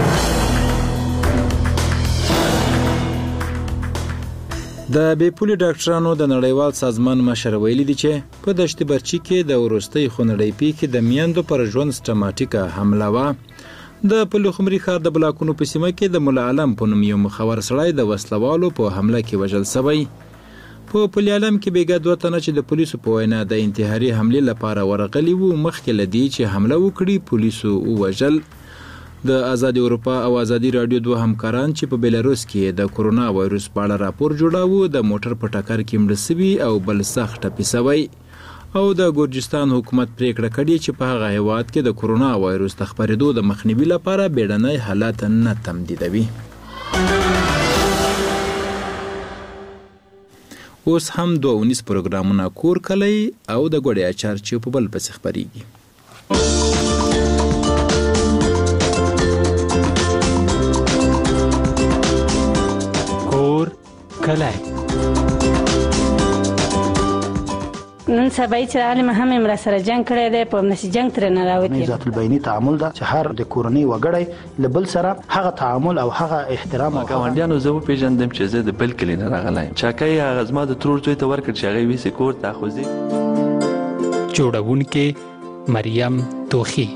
د بیپولي ډاکټرانو د نړیوال سازمان مشر ویلي دي چې په دشت برچي کې د وروستۍ خونړۍ پیښې د میندو پر ژوند سټماټیکه حمله وه. د پلخمري ښار د بلاکونو په سیمه کې د مولا علم په نوم یو مخور سړی د وسلوالو په حمله کې وژل شوی. په پل علم کې بیګا دوه تنه چې د پولیسو په وینا د انتحاري حملې لپاره ورغلي وو مخکې له دې چې حمله وکړي پولیسو ووژل. د آزادي اروپا او آزادي رادیو دوه همکاران چې په بیلاروس کې د کورونا وایروس په اړه راپور جوړاوه د موټر په ټکر کې مړه شوي او بل سخت ټپي شوی. او د ګورجستان حکومت پریکړه کړې چې په هغه هیواد کې د کورونا وایروس د خپرېدو د مخنیوي لپاره بیړنی حالات نه تمدیدوي. اوس هم دوه ونیز پروګرامونه کور کلی او د ګوډې اچار چې په بل پسې خپرېږي. کور کلی نن سبا چې عالم هم امر سره جنگ کړی دی په نسی جنگ تر نه راوتی. ذات البینی تعامل دا چې هر د کورنۍ وګړی لبل سره هغه تعامل او هغه احترام او ګاونډیانو زه پیژندم چې زه د بل کلی نه راغلایم. چاکای هغه زما د ترور زوی ته ورکړ چې هغه ویسې کور ته خوځي. جوړونکې مریم توخی.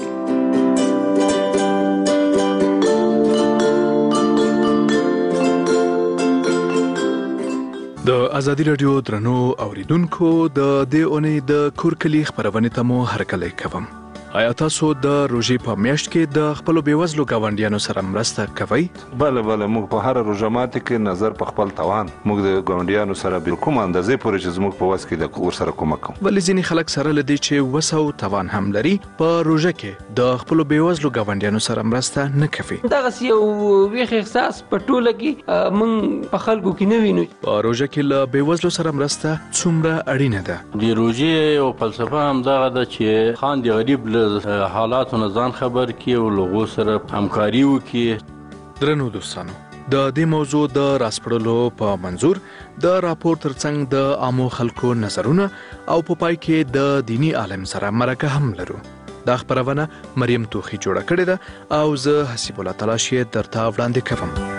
د آزادي رادیو درنو اوریدونکو د دې اونۍ د کورکلی خبرونه ته مو هرکلی کوم. آیا تاسو د روژې په میاشت کې د خپل بیوزلو ګاونډیانو سره مرسته کوئ؟ بله بله موږ په هر روژه ماتي کې نظر په خپل توان موږ د ګاونډیانو سره بل کوم اندازې پورې چې زموږ په وس کې د ور سره کومک کوو. ولې ځینې خلک سره لدی چې وس او توان هم لري په روژه کې د خپل بیوزلو ګاونډیانو سره مرسته نه کوي. دغه یو ویخ احساس په ټوله کې موږ په خلکو کې نه وینو. په روژه کې له بیوزلو سره مرسته څومره اړینه ده؟ د روژې او فلسفه هم دغه ده چې خان دی غریب حالاتو نه ځان خبر کی او لغو سره همکاري وکي. درنو دوستانو د دې موضوع د راسپړلو په منظور د راپور ترڅنګ د عامو خلکو نظرونه او په پای کې د دینی عالم سره مرکه هم لرو. دا خبرونه مریم توخی جوړه کړې ده او زه حسیب الله تلاشی درته وړاندې کوم.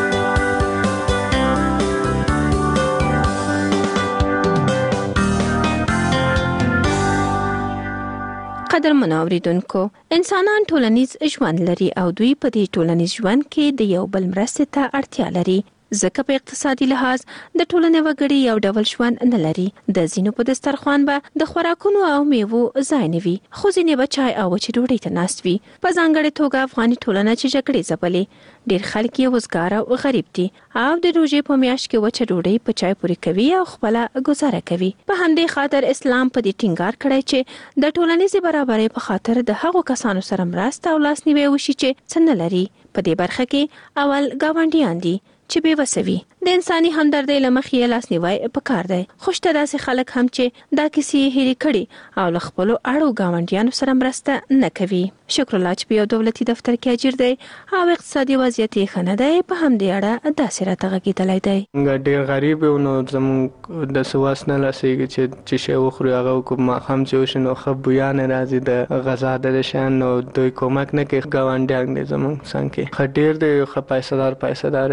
قدر منوریدونکو انسانان ټولنیز ژوند لري او دوی په دې ټولنیز ژوند کې د یو بل مرستې ته اړتیا لري. ځکه په اقتصادي لحاظ د ټولنې وګړي یو ډول ژوند نه لري. د ځینو په دسترخوان به د خوراکونو او میوو ځای نه وي، خو ځینې به چای او وچې ډوډۍ ته ناست وي. په ځانګړې توګه افغاني ټولنه چې جګړې ځپلې ډېر خلک یې وزګار او غریب دي او د روژې په میاشت کې وچه ډوډۍ په چای پورې کوي او خپله ګزاره کوي. په همدې خاطر اسلام په دې ټینګار کړی چې د ټولنیزې برابرۍ په خاطر د هغو کسانو سره مرسته او لاسنیوی وشي چې څه نه لري. په دې برخه کې اول ګاونډیان دي چې بې وسوي. د انساني همدردۍ له مخې یې لاسنیوی پکار دی. خو شته داسې خلک هم چې دا کیسې یې هېرې کړي او له خپلو اړو ګاونډیانو سره مرسته نه کوي. شکر الله چې په یو دولتي دفتر کې اجیر دی او اقتصادي وضعیت یې ښه نه دی. په همدې اړه داسې راته غږېدلی دی. ډېر غریب یو، نو زموږ داسې وس نه رسېږي چې چې شی وخورو هغه وکړو. ماښام چې وشي نو ښه بویانې راځي د غذا د شیان، نو دوی کومک نه کوي. ګاونډیان دی زموږ څنګ کې ښه ډېر دی، ښه پیسهدار پیسهداره دي، خو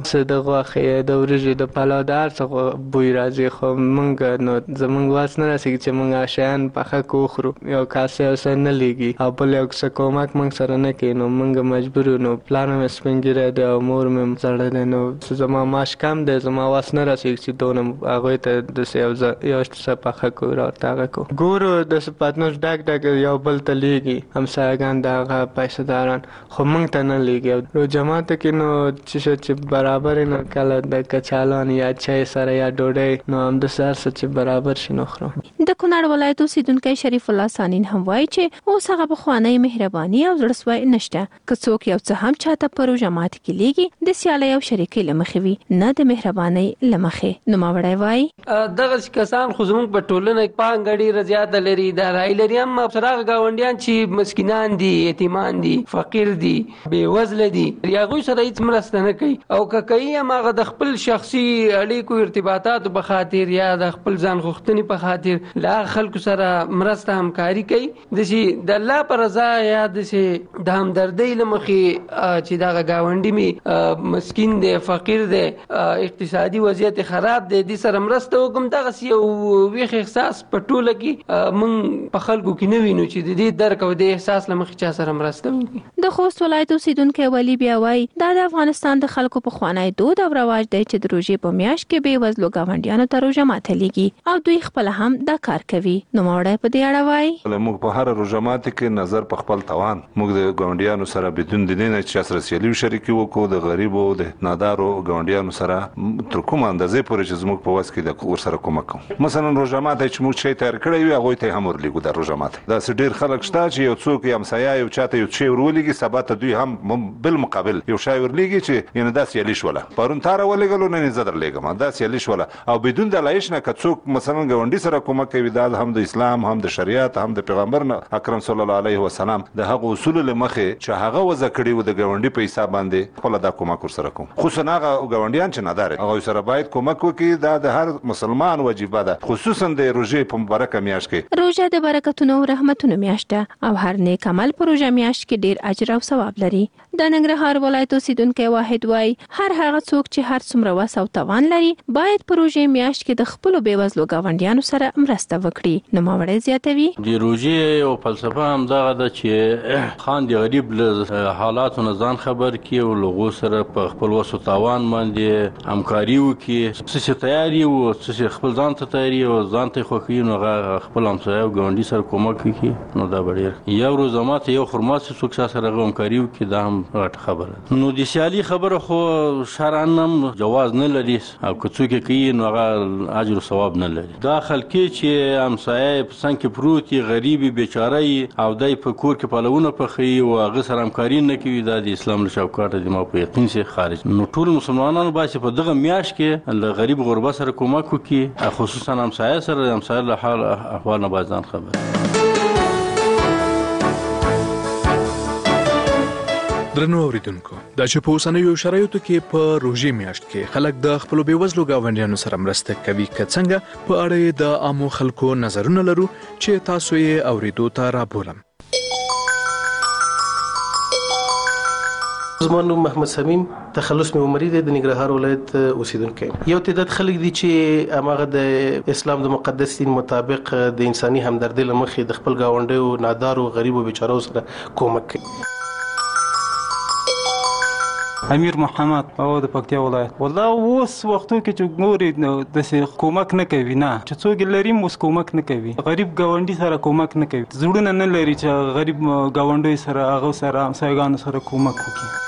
څه د غوښې د وریجو د پلاو د هر څه بوی راځي خو موږ نو زموږ واس نه رسېږي چې موږ شیان پخه کړو وخورو یو کاسه یو څه نه لېږي او بل یو څه کومک موږ سره نه کوي نو موږ مجبور یو نو پلار مې سپین ږیری دی او مور مې زړه دی نو زما معاش کم دی زما واس نه رسېږي چې دونه هغوی ته داسې یو څه پخه کړو راورته هغه کړو ګورو داسې پتنوس ډک ډک یو بل ته لېږي همسایګان د هغه پیسه داران خو موږ ته نه لېږي رو جماعته کې نو چې چې برابر نو کله د کچالان یا چای سره یا ډوډۍ نو همداسې هر څه چې برابر شي نو خورو. د کونړ ولایت اوسیدونکی شریف الله ثانین هم وایي چې اوس هغه پخوانی مهرباني او زړهسوی نشته که څوک یو څه هم چاته په روژه ماتي کې لېږي د سیالۍ او شریکۍ له مخې وي نه د مهربانۍ له مخې. نوموړی وایي دغه کسان خو زموږ په ټولنه کې پانګه ډېره زیاته لري دا رایې لري هم سره هغه ګاونډیان چې مسکینان دي یتیمان دي فقیر دي بېوزله دي هغوی سره هېڅ مرسته نه کوي او که کوي هم هغه د خپل شخصي اړیکو ارتباطاتو په خاطر یا د خپل ځان غوښتنې په خاطر له خلکو سره مرسته همکاري کوي داسې د الله په رضا یا داسې د همدردۍ له مخې چې دغه ګاونډي مې مسکین دی فقیر دی اقتصادي وضعیت خراب دی دې سره مرسته وکړم دغسې یو ویښ احساس په ټوله کې موږ په خلکو کې نه وینو چې د دې درک او د احساس له مخې چا سره مرسته وکړي. د خوست ولایت اوسیدونکی ولی بیا وایي دا د افغانستان د خلکو پخوانی دود او رواج دی چې د روژې په میاشت کې بېوزلو ګاونډیانو ته روژه ماته لېږي او دوی خپله هم دا کار کوي. نوموړی په دې اړه وایي موږ په هر روژه ماتي کې نظر په خپل توان موږ د ګاونډیانو سره بدون د دې نه چې چا سره سیالي وشریکي وکړو د غریبو د نادارو ګاونډیانو سره تر کومه اندازې پورې چې زموږ په وس کې د ورسره کومک کوو. مثلا روژه ماتی چې موږ شی تیار کړی وي هغوی ته هم ورلیږو دا روژه ماتی داسې ډېر خلک شته چې یو څوک یې همسایه یو چاته یو شی ورولېږي سبا ته دوی هم بالمقابل یو شی ورلیږي چې یعنې دا سیالي شوله پرون تا راولېږلو نن یې زه درلېږم دا سیالي شوله او بدون د لایش نه که څوک مثلا ګاونډي سره کومک کوي دا هم د اسلام هم د شریعت هم د پیغمبر اکرم صلی الله علیه وسلم د هغه اصولو له مخې چې هغه وضع کړي وو د ګاونډي په حساب باندې خپله دا کومک ورسره کوم خصوصا هغه ګاونډیان چې نادار هغوی سره باید کومک وکړي دا د هر مسلمان وجیبه ده خصوصا د روژې په مبارکه میاشت کې. روژه د برکتونو او رحمتونو میاشت ده او هر نیک عمل په روژه میاشت کې ډیر اجر او ثواب لري. د ننګرهار ولایت اوسیدونکی واحد وایي هر هغه څوک چې هر څومره وس او توان لري باید په روژې میاشت کې د خپلو بېوزلو ګاونډیانو سره مرسته وکړي. نوموړی زیاتوي د روژې یو فلسفه همدغه ده چې خان د غریب له حالاتو نه ځان خبر کړي او له هغو سره په خپل وس او توان باندې همکاري وکړي څه چې تیار یي او څه چې خپل ځان ته تیار یي او ځان ته یې خوښوي نو هغه خپل همسایه او ګاونډي سره کومک وکړي نو دا به ډېر یو روزه ماته یو خرما چې څوک چا سره هغه همکاري وکړي دا هم غټه خبره نو د سیالي خبره خو شرعاً هم جواز نه لري او که څوک یې کوي نو هغه اجر او ثواب نه لري. دا خلکې چې همسایه یې په څنګ کې پروت وي غریب یي بیچاره یي او دی په کور کې پلونه پخوي او هغه سره همکاري نه کوي دا د اسلام له چوکاټه د ما په یقین سره خارج نو ټول مسلمانانو باید په دغه میاشت کې له غریب غربا سره کومک وکړي خصوصا همسایه سره همسایه له حال احوال نه باید ځان خبر. درنو اوریدونکو دا چې په اوسنیو شرایطو کې په روژې میاشت کې خلک د خپلو بېوزلو ګاونډیانو سره مرسته کوي که څنګه په اړه یې د عامو خلکو نظرونه لرو چې تاسو یې اوریدو ته رابولم. زما نوم محمد سمیم تخلص مې عمري دی د ننګرهار ولایت اوسیدونکی یو تعداد خلک دي چې هماغه د اسلام د مقدس دین مطابق د انساني همدردۍ له مخې د خپل ګاونډیو نادارو غریبو بیچارو سره کومک کوي. امیر محمد او د پکتیا ولایت والله اوس وختو کې چې ګوري نو د کومک نه کوي نه چې څوک لري اوس کومک نه کوي غریب ګاونډي سره کومک نه کوي زړونه نه لري چې غریب ګاونډي سره هغه سره همسایګانو سره کومک وکړي.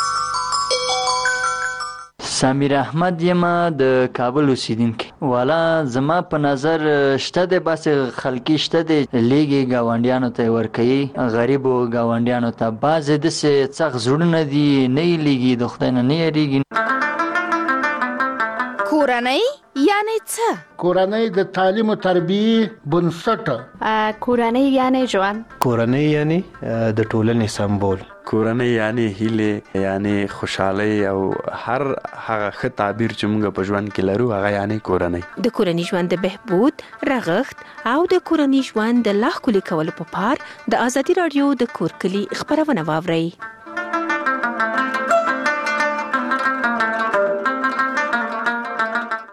سامیر احمد یم د کابل اوسیدونکی والا زما په نظر شته د باسې خلکي شته د لیږي ګاونډیانو ته ورکوي غریبو ګاونډیانو ته بعضې داسې څخ زړونه دي نه یې لیږي د خدای نه نه یېرېږي. کورنۍ یعنی څه؟ کورنۍ د تعلیم او تربیې بنسټ. کورنۍ یعنی ژوند. کورنۍ یعنی د ټولنې سمبول. کورنۍ یعنی هیله یعنی خوشحالي او هر هغه ښه تعبیر چې موږ په ژوند کې لرو هغه یعنی کورنۍ. د کورنۍ ژوند د بهبود رغښت او د کورنۍ ژوند د لا ښکلي کولو په پار د ازادي راډیو د کور کلي خبرونه واورئ.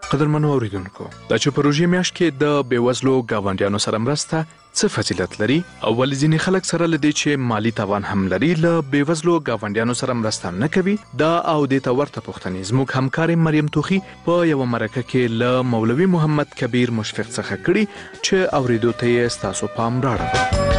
قدرمنو اوریدونکو د چې پروژې میاشت کې د بیوزلو گاونډیانو سره مرسته څه فضیلت لري او ولې ځینې خلک سره لدی چې مالی توان هم لري له بیوزلو گاونډیانو سره مرسته نه کوي دا او د تورته پښتنې زموږ همکار مریم توخی په یو مرکه کې له مولوي محمد کبیر مشفق څخه کړي چې اوریدو ته تاسو پام راړو.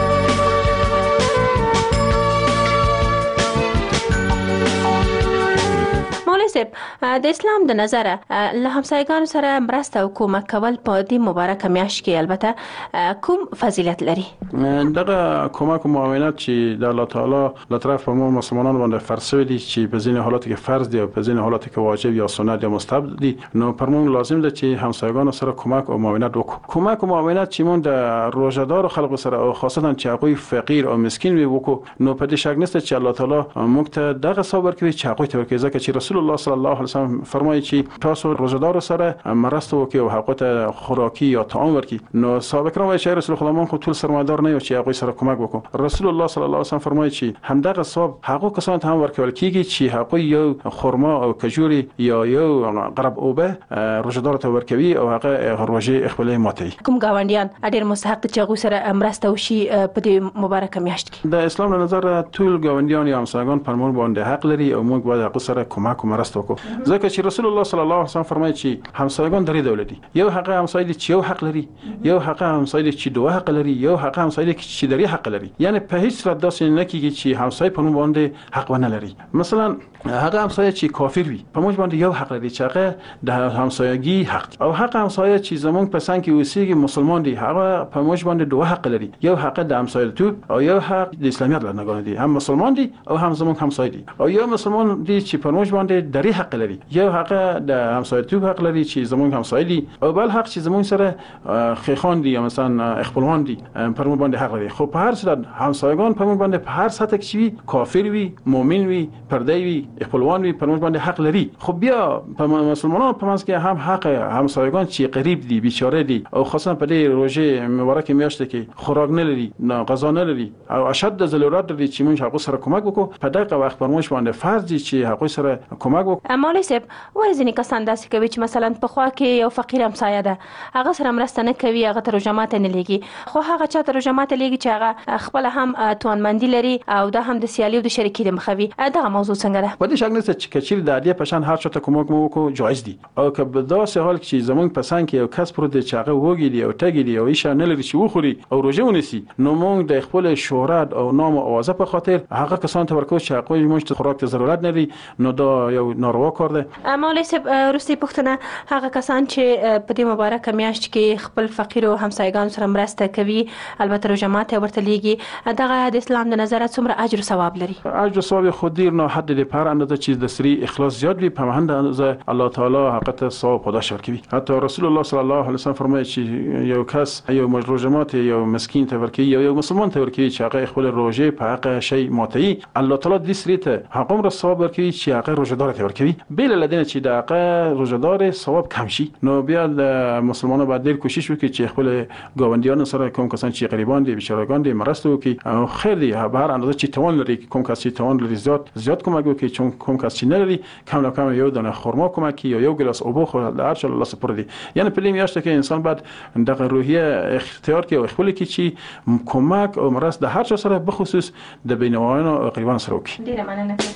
د اسلام د نظره له همسایګانو سره مرسته او کومک کول په دې مبارکه میاشت کې البته کوم فضیلت لري؟ دغه کومک او معاونت چې د الله تعالی له طرف په موږ مسلمانانو باندې فرض شوی دي چې په ځینې حالاتو کې فرض دي او په ځینې حالاتو کې واجب یا سنت یا مستحب دي، نو پر موږ لازم ده چې همسایګانو سره کومک او معاونت وکړو. کومک او معاونت چې موږ د روزه‌دار خلکو سره او خاصتا چې هغوی فقیر او مسکین وي وکړو، نو په دې شک نشته چې الله تعالی موږ ته دغه ثواب ورکوي چې هغوی ته ورکوي، ځکه چې رسول الله صلی الله علیه وسلم فرمایي چې تاسو روزه‌دار سره مرسته وکړئ او هغه ته خوراکي یا طعام ورکړئ. نو صحابه کرام وایي چې رسول الله مونږ خو ټول سرمایدار نه یو چې هغه سره کومک وکړو. رسول الله صلی الله علیه وسلم فرمایي چې همدغه ثواب هغه کسان ته هم ورکول کیږي چې هغه یو خرما او کجوري یا یو قرب اوبه روزه‌دار ته ورکوي او هغه روزه خپلې ماتي. کوم گاونډیان اډیر مستحق چې هغه سره مرسته وشي په دې مبارکه میاشت کې؟ د اسلام له نظر ټول گاونډیان یا همسایگان پر موږ باندې حق لري او موږ باید هغه سره کومک او مرسته وکړو، ځکه چې رسول الله صلی الله علیه وسلم فرمایي چې همسایگان درې ډول دي. یو هغه همسایه دي چې یو حق لري، یو هغه همسایه دي چې دوه حق لري، یو هغه همسایه دي چې درې حق لري. یعنی په هیڅ صورت داسې نه کیږي چې همسایه په موږ باندې حق ونه لري. مثلا هغه همسایه چې کافر وي په موږ باندې یو حق لري چې هغه د همسایگی حق، او هغه همسایه چې زمونږ په څنګ کې اوسېږي مسلمان دي هغه په موږ باندې دوه حق لري، یو حق د همسایه‌توب او یو حق د اسلامیت لنګان دي، هم مسلمان دي او هم زمونږ همسایه دي، او یو مسلمان دي چې په موږ باندې درې حق لري، یو حق د همسایه‌توب حق لري چې زمونږ همسایه دي، او بل حق چې زمونږ سره خیخان دي یا مثلا خپلوان دي پر موږ باندې حق لري. خو په هر صورت همسایگان په موږ باندې په هر سطح کې وي، کافر وي، مؤمن وي، پردی وي، خپلوان وي، پر موږ باندې حق لري. خو بیا په مسلمانانو په منځ کې هم حق همسایگان چې قریب دي، بیچاره دي، او خاصه په دې روزه مبارکه میاشت کې خوراک نه لري، نه غذا نه لري، او اشد ضرورت لري چې موږ هغه سره کومک وکړو. په دغه وخت پر موږ باندې فرض دي چې هغه سره کومک وکړو. مولوي صاحب وایي ځینې کسان داسې کوي چې مثلا په خوا کې یو فقیر همسایه ده، هغه سره مرسته نه کوي، هغه ته روژه ماته نه لېږي، خو هغه چا ته روژه ماته لېږي چې هغه خپل هم توانمندي لري او دا هم د سیالي او د شریکي د مخوي. دغه موضوع څنګه ده؟ په دې شک نشته چې کچیر د عادي پشان هر چا ته کومک مو وکړو جایز دي، او که په داسې حال کې چې زمونږ په څنګ کې یو کس پروت دی چې هغه وږی دی او تږی دی او هیڅ نه لري چې وخوري او روژه ونیسي، نو موږ د خپل شهرت او نام او اوازه په خاطر هغه کسان ته ورکو چې هغه موږ ته خوراک ته ضرورت نه لري، نو دا یو ناروا کار ده. مولوي صاحب وروستۍ پوښتنه، هغه کسان چې په دې مبارکه میاشت کې خپل فقیر او همسایګانو سره مرسته کوي، البته روژه ماته ورته لېږي، دغه د اسلام د نظره څومره اجر او ثواب لري؟ اجر او ثواب خو ډیر نه حد دی، په هر اندازه چې د سری اخلاص زیات وي په همدا اندازه الله تعالی هغه ته ثواب پاداش ورکوي. حتی رسول الله صلی الله علیه وسلم فرمایي چې یو کس یو روژه ماته یو مسکین ته ورکوي یا یو مسلمان ته ورکوي چې هغه خپل روژه په حق شی ماتي، الله تعالی دې سری ته هغه مر ثواب ورکوي چې هغه روژه دار ته ورکوي، بل لدین چې د هغه روژه دار ثواب کم شي. نو بیا د مسلمانانو باید ډیر کوشش وکړي چې خپل ګاونډیانو سره کوم کسان چې غریبان دي، بیچارهګان دي، مرسته وکړي، او خیر دی به هر اندازه چې توان لري کوم کس چې توان لري زیات زیات کومک وکړي، چون کوم کس چې نه لري کم نه کم یو دانه خرما کومک یا یو ګلاس اوبه خو د هر چا الله سپر دي. یعنی په دې میاشت کې انسان باید دغه روحیه اختیار کړي او خپل کې چې کومک او مرسته د هر چا سره به خصوص د بینوایانو او غریبانو سره وکړي. ډیره مننه.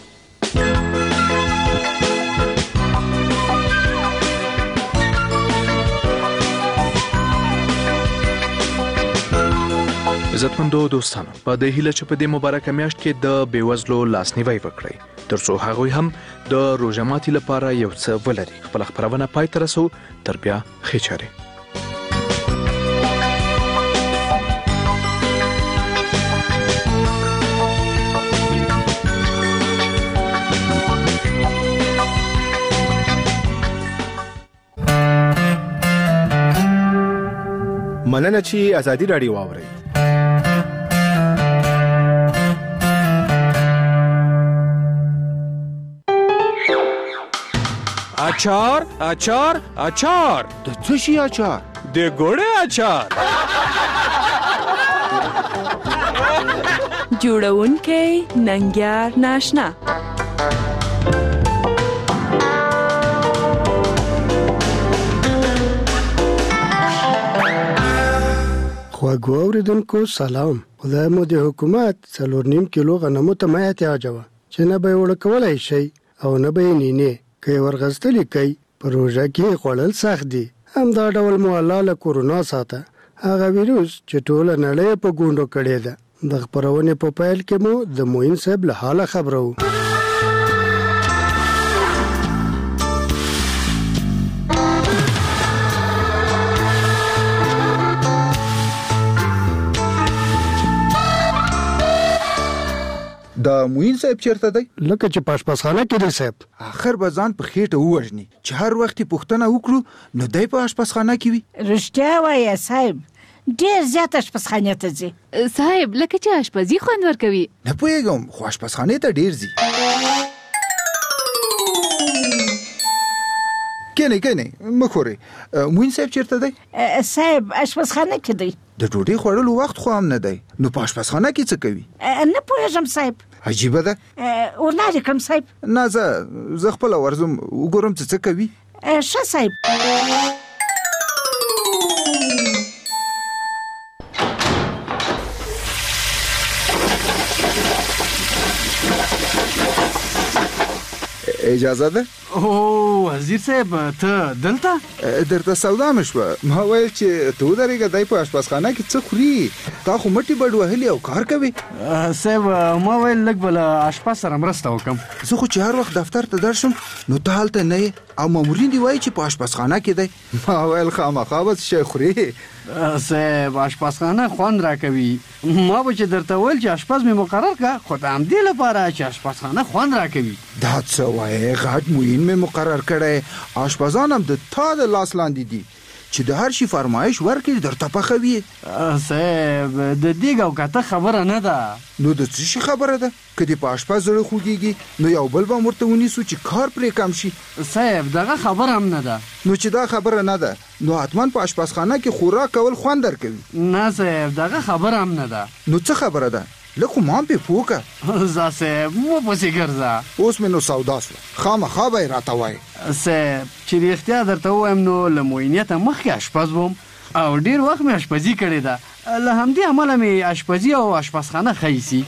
عزتمندو دوستانو، په دې هیله چې په دې مبارکه میاشت کې د بیوزلو لاسنیوی وکړئ ترڅو هغوی هم د روژه ماتي لپاره یو څه ولري. خپل خبرونه پای ته رسو، تر بیا ښې چارې. مننه چې ازادي رادیو واورئ. اچار اچار اچار د څه شي اچار؟ د ګوړې اچار. جوړونکی ننګیار ناشنا. خواږو اوریدونکو سلام. خدای مو د حکومت څلور نیم کیلو غنمو ته مه احتیاج وه چې نه به یې وړه کولی شئ او نه به یې نینې که یې ورغستلې کوي په روژه کې خوړل سخت دي. همدا ډول مو الله له کورونا ساته، هغه ویروس چې ټوله نړۍ په ګونډو کړې ده. د خپرونې په پیل کې مو د معین صاحب له حاله خبرو. د موین صاحب چیرته دی؟ لکه چې په اشپزخانه کې دی صاحب. آخر به ځان په خېټه ووژني چې هر وخت یې پوښتنه وکړو نو دی په اشپزخانه کې وي. رښتیا وایه صاحب، ډېر زیات اشپزخانې ته ځي. صاحب لکه چې اشپزي خوند ورکوي. نه پوهېږم خو اشپزخانې ته ډېر ځي. کینې کینې مه خورئ. موین صاحب چیرته دی؟ صاحب اشپزخانه کې دی. د ډوډۍ خوړلو وخت خو هم نه دی، نو په اشپزخانه کې څه کوي؟ نه پوهېږم صاحب. عجیبه ده. ورلارې کړم صاحب. نه زه زه خپله ورځم وګورم چې څه کوي. ښه صاحب. اجازه ده؟ او وزیر صاحب ته دلته؟ درته سودا مې شوه. ما ویل چې ته ودرېږه، دی په اشپزخانه کې څه خوري، تا خو مټې بډ وهلي او کار کوي. صاحب ما ویل لږ به له اشپز سره مرسته وکړم. زه خو چې هر وخت دفتر ته درشم نو ته هلته نه یې او مامورین دي وایي چې په اشپزخانه کې دی. ما ویل خامخا به څه شی خوري. صاحب اشپزخانه خوند راکوي. ما به چې درته ویل چې اشپز مې مقرر کړه، خو د همدې لپاره چې اشپزخانه خوند راکوي. دا څه وایې؟ غټ موین مې مقرر کړی. اشپزان هم د تا د لاس لاندې دي چې د هر شي فرمایش ورکړي درته پخوي. صاحب د دیګ او کته خبره نه ده. نو د څه شي خبره ده؟ که دې په اشپز زړه خوږېږي نو یو بل به هم ورته ونیسو چې کار پرې کم شي. صاحب دغه خبره هم نه ده. نو چې دا خبره نه ده نو حتما په اشپزخانه کې خوراک کول خوند درکوي. نه صاحب دغه خبره هم نه ده. نو څه خبره ده؟ لږ خو ما هم پې پوه کړه. ځه صاحب مه پسې ګرځه. اوس مې نو سودا سوه، خامخا به یې راته وایې. صاحب چې رښتیا درته ووایم نو له معینیته مخکې اشپز وم او ډېر وخت مې اشپزي کړې ده. له همدې امله مې اشپزي او اشپزخانه ښه ایسي.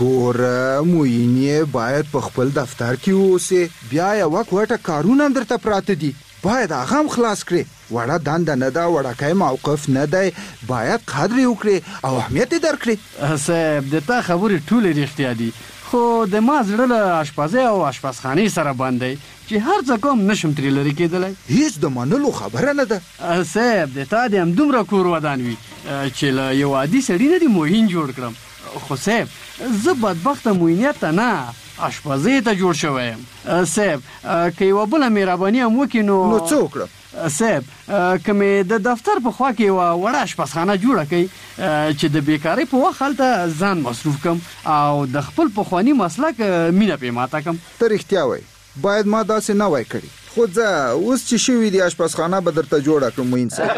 ګوره معین یې باید په خپل دفتر کې واوسې، بیا یوه کوټه کارونه هم درته پراته دي، باید هغه هم خلاص کړې. وړه دنده نه ده، وړکی موقف نه دی، باید قدر یې وکړې او اهمیت یې درکړې. صاحب د تا خبرې ټولې رښتیا دي، خو د ما زړه له اشپزۍ او اشپزخانې سره بند دی چې هر څه کوم نشم ترې لرې کېدلی. هېڅ د منلو خبره نه ده. صاحب د تا دې همدومره کور ودان وي چې له یو عادي سړي نه دې موهین جوړ کړم. خو صاحب زه بدبخته موهینیت ته نه اشپزۍ ته جوړ شوی یم. صاحب که یوه بله مهرباني هم وکړي نو نو څه وکړم؟ صاحب که مې د دفتر په خوا کې یوه وړه اشپزخانه جوړه کړئ چې د بیکارۍ په وخت هلته ځان مصروف کړم او د خپل پخواني مسلک مینه پې ماته کړم. ته رښتیا وایي، باید ما داسې نه وای کړي. خو ځه اوس چې شوي دي اشپزخانه به درته جوړه کړم معین صاحب.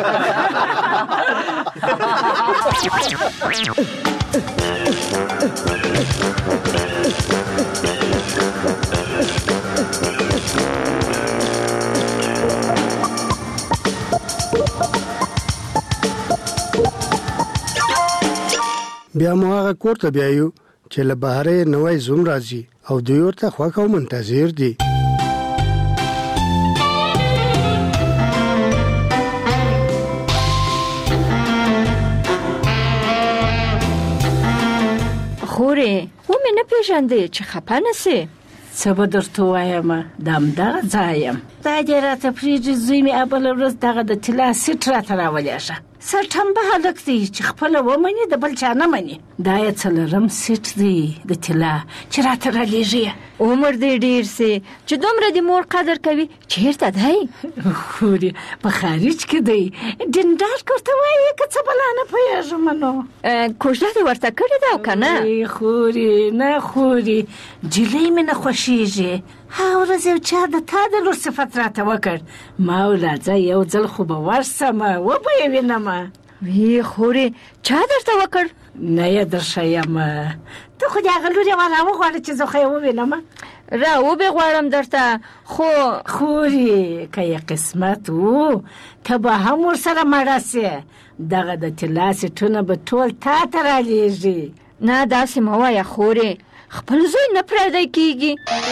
بیا مو هغه کور ته بیایو چې له بهره نوی زوم راځي او دوی ورته خوښ او منتظر دي. خورې ومې نه پېژندې چې خفه نه سې؟ څه به درته ووایم، د همدغه ځای یم. دا دې راته پرېږدي زوی مې بله ورځ دغه د طلا سیټ راته راولېږه. سرټمبه هلک دی چې خپله ومني د بل چا نه مني. دا یې څلورم سیټ دی د طلا چې راته رالېږي. عمر دې ډېر سي چې دومره د مور قدر کوي. چېرته دی؟ خورې په خارج کې دی. ډنډارک ورته وایي که څه بلا نه پوهېږم نو. کوژده دې ورته کړې ده او که نه؟ خورې نه خورې جلۍ مې نه خوښېږي. ها ورځ یو چا د تا د لور صفت راته وکړ، ما ویل راځه یو ځل خو به ورسمه وبه یې وینمه. وی خورې چا درته وکړ؟ نه یې درښیم، ته خو د هغه لور یې ور راوغواړه چې زه خو یې ووینمه. را وبې غواړم درته خو خوري که یې قسمت وو که به هم ورسره مړه سې دغه د طلا سیټونه به ټول تا ته رالیږي. نه داسې مه وایه خورې، خپل زوی نه پردی کېږي.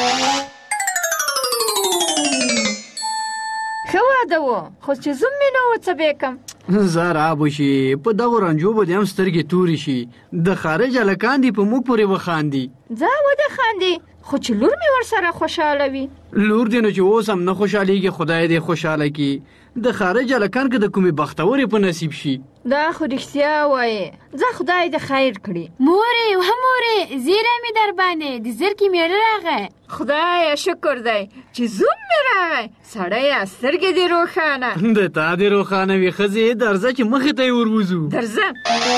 ښه واده و خو چې زوم مې نه و څه به یې کم. زار آب شي په دغو رنجو به دې هم سترګې تورې شي، د خارج هلکان دي په موږ پورې وخاندي. ځه وده خاندي خو چې لور مې ورسره خوشحاله وي. لور دې نو چې اوس هم نه خوشحالېږي، خدای دې خوشحاله کړي. د خارج هلکان که د کومې بختورې په نصیب شي. دا خو رښتیا وایې. ځه خدای دې خیر کړي. مورې و مورې زیره مې در باندې د زرکې میړه راغی. خدایه شکر دی چې زوم مې راغی. سړیه سترګې دې روښانه. د تا دې روښانه وي ښځې، درځه چې مخې ته یې وربوځو. درځه.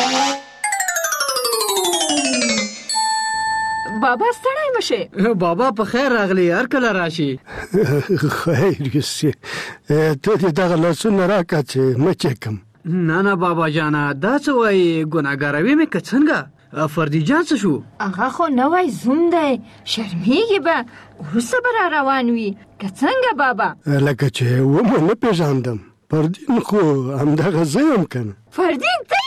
بابا ستړی مشه. بابا په خیر راغلی، هر کله راشي. خیر یوسې ته دې دغه لاسونه راکړه چې مچې کم. نه نه بابا جانه دا څه وایي، ګناهګاروي مې که څنګه؟ فردي جان څه شو؟ هغه خو نوی زوم دی، شرمېږي به، وروسته به را روان وي که څنګه بابا؟ لکه چې ومه نه پېژاندم، فردین خو همدغه زه یم که نه. فردین ته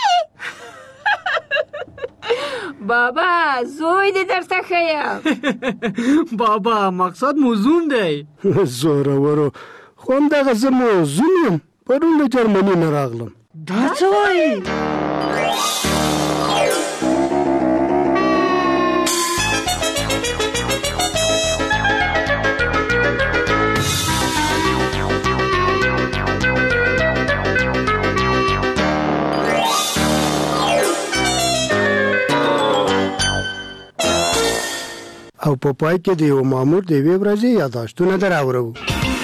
بابا زوی دې درته ښیم. بابا مقصد مو زوم دی. زورورو خو همدغه زه مو زوم یم، پرون له جرمني نه راغلم. دا څه وایي؟ او په پای کې د یو مامور د یوې ورځې یاداشتونه در اورو.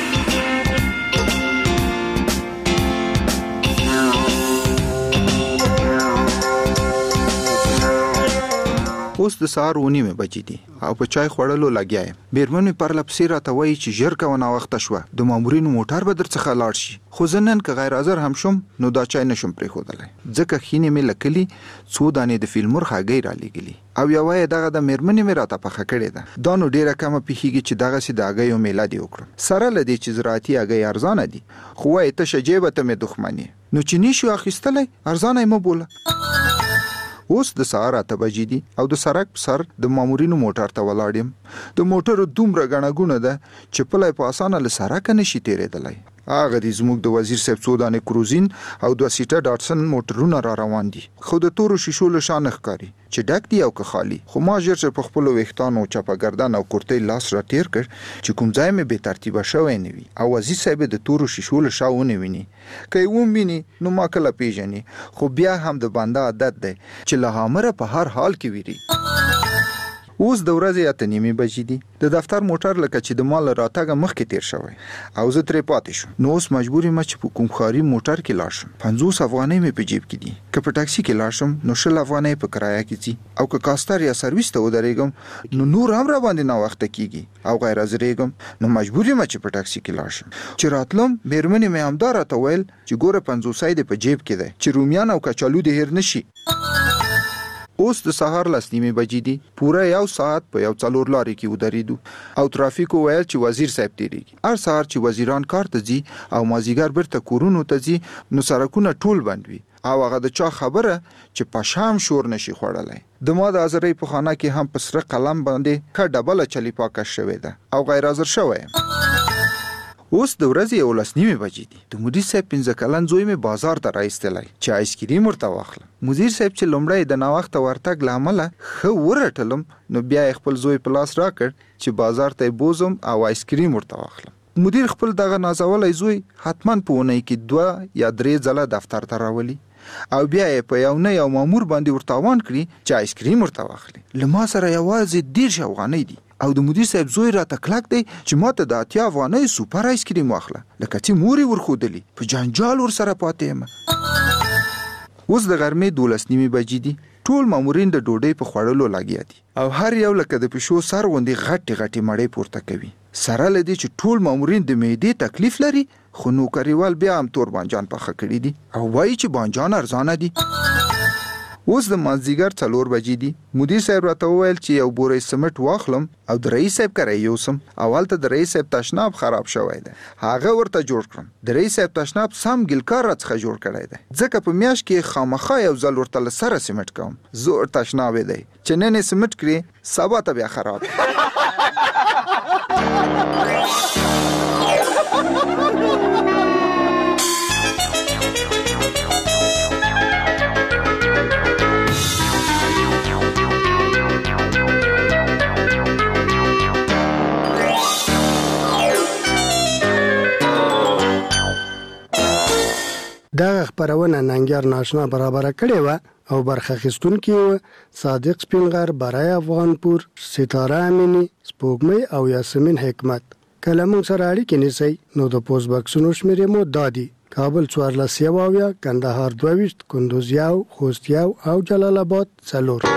اوس د سهار اوه نیمې بجې دي او په چای خوړلو لګیا یم. بیرمن مې پرله پسې راته وایي چې ژر کوه ناوخته شوه، د مامورینو موټر به در څخه لاړ شي. خو زه نن که غیر حاضر هم شم نو دا چای نشم پرېښودلی، ځکه خینې مې له کلي څو دانې د فیلمور هګۍ رالیږلي او یوه یې دغه د میرمنې مې راته پخه کړې ده. دا نو ډېره کمه پېښېږي چې دغسې د هګیو میله دې وکړم، سره له دې چې زراعتي هګۍ ارزانه دي. خو وایي تشه جیبه ته مې دښمن یې، نو چې نشو اخیستلی ارزانه یې مه بوله. اوس د سهار اته بجې دي او د سړک په سر د مامورینو موټر ته ولاړ یم. د موټرو دومره ګڼه ګوڼه ده چې پلی په اسانه له سړکه نشي تېرېدلی. هغه دي زموږ د وزیر صاحب څو دانې کروزین او دوه سیټه ډاټسن موټرونه را روان دي، خو د تورو شیشو له شا نه ښکاري چې ډک دي او که خالي. خو ما ژر چې په خپلو ویښتانو چپه ګردن او کورتۍ لاس را تېر کړ چې کوم ځای مې بې ترتیبه شوی نه وي او وزیر صاحب د تورو شیشو له شا ونه ویني. که یې وویني نو ما کله پیژني، خو بیا هم د بنده عادت دی چې له هامره په هر حال کې ویری. اوس د ورځې اته نیمې بجې دي. د دفتر موټر لکه چې د ما له راتګه مخکې تیر شوی او زه ترې پاتې شوم. نو اوس مجبور یم چې په کوم ښاري موټر کې لاړ شم. پنځوس افغانۍ مې په جیب کې دي. که په ټاکسي کې لاړ شم نو شل افغانۍ په کرایه کې ځي او که کاستر یا سرویس ته ودرېږم نو نور هم را باندې ناوخته کېږي او غیر حاضرېږم، نو مجبور یم چې په ټاکسي کې لاړ شم. چې راتلم مېرمنې مې همدا راته ویل چې ګوره پنځوسۍ دې په جیب کې دی چې رومیان او کچالو دې هېر نه شي. اوس د سهار لس نیمې بجې دي. پوره یو ساعت په یو څلور لارې کې ودرېدو او ترافیکو ویل چې وزیر صاحب تېرېږي. هر سهار چې وزیران کار ته ځي او مازدیګر بیرته کورونو ته ځي نو سړکونه ټول بند وي او هغه د چا خبره چې په شام شور نشي خوړلی. د ما د حاضرۍ په خانه کې هم په سره قلم باندې ښه ډبله چلی پاکه شوې ده او غیر حاضر شوی یم. اوس د ورځې یولس نیمې بجې دي. د مدیر صاحب پنځه کلن زوی مې بازار ته راایستلی چې آیسکریم ورته واخلم. مدیر صاحب چې لومړی د ناوخته ورتګ له امله ښه ورټلم نو بیا یې خپل زوی په لاس راکړ چې بازار ته یې بوزم او آیسکریم ورته واخلم. مدیر خپل دغه نازولی زوی حتما په اونۍ کې دوه یا درې ځله دفتر ته راولي او بیا یې په یو نه یو مامور باندې ورتاوان کړي چې آیسکریم ورته واخلي. له ما سره یوازې دېرش افغانۍ دي او د مدیر صاحب زوی راته کلک دی چې ما ته د اتیا افغانۍ سوپر آیسکریم واخله، لکه چې مور یې ورښودلي. په جنجال ورسره پاتې یم. اوس د غرمې دولس نیمې بجې دي. ټول مامورین د ډوډۍ په خوړلو لګیا دي او هر یو لکه د پیشو سر غوندې غټې غټې مړۍ پورته کوي. سره له دې چې ټول مامورین د معدې تکلیف لري خو نوکریوال بیا هم تور بانجان پخه کړي دي او وایي چې بانجان ارزانه دي. اوس د مازدیګر څلور بجې دي. مدیر صاحب راته وویل چې یو بورې سمټ واخلم او د رئیس صاحب کره یوسم. اول ته د رئیس صاحب تشناب خراب شوی دی، هغه ورته جوړ کړم. د رئیس صاحب تشناب سم ګلکار راڅخه جوړ کړی دی، ځکه په میاشت کې خامخا یو ځل ورته له سره سمټ کوم. زوړ تشناب دی چې نن یې سمټ کړي سبا ته بیا خراب. دا خبرونه ننګر ناشنا برابر کړي و او برخه اخیستونکي و صادق سپینغر، برای افغانپور، ستاره امینی، سپوږمۍ او یاسمین حکمت. کله موږ سره اړیکې نیسئ نو د پوسټ باکسونو شمیرې مو دادي: کابل څوارلس یو اویا، کندهار دوه ویشت، کندوز یو، خوست یو او جلال آباد څلور.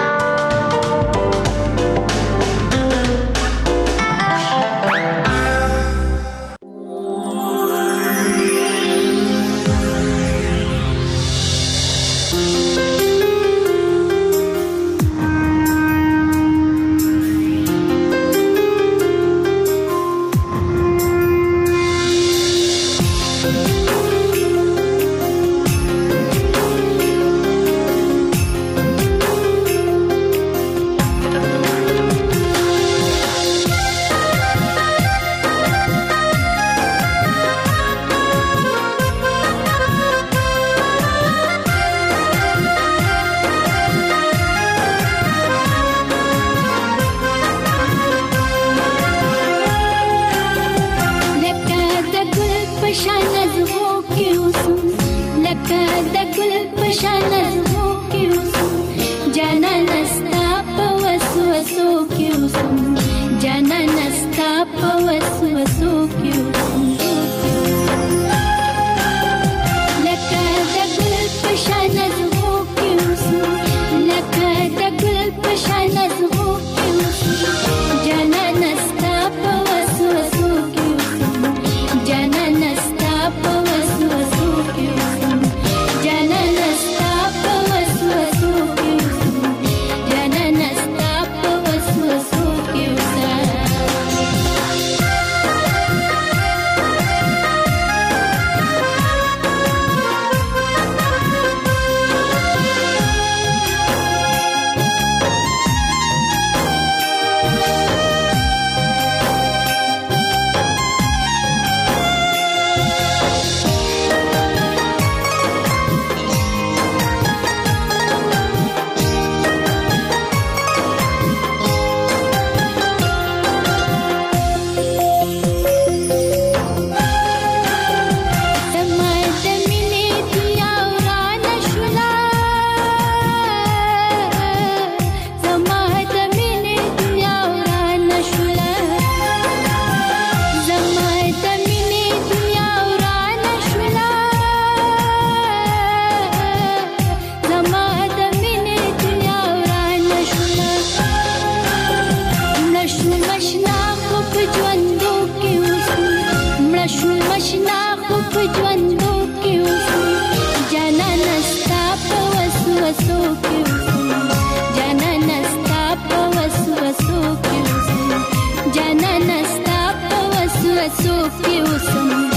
Janana stop, was was so cute.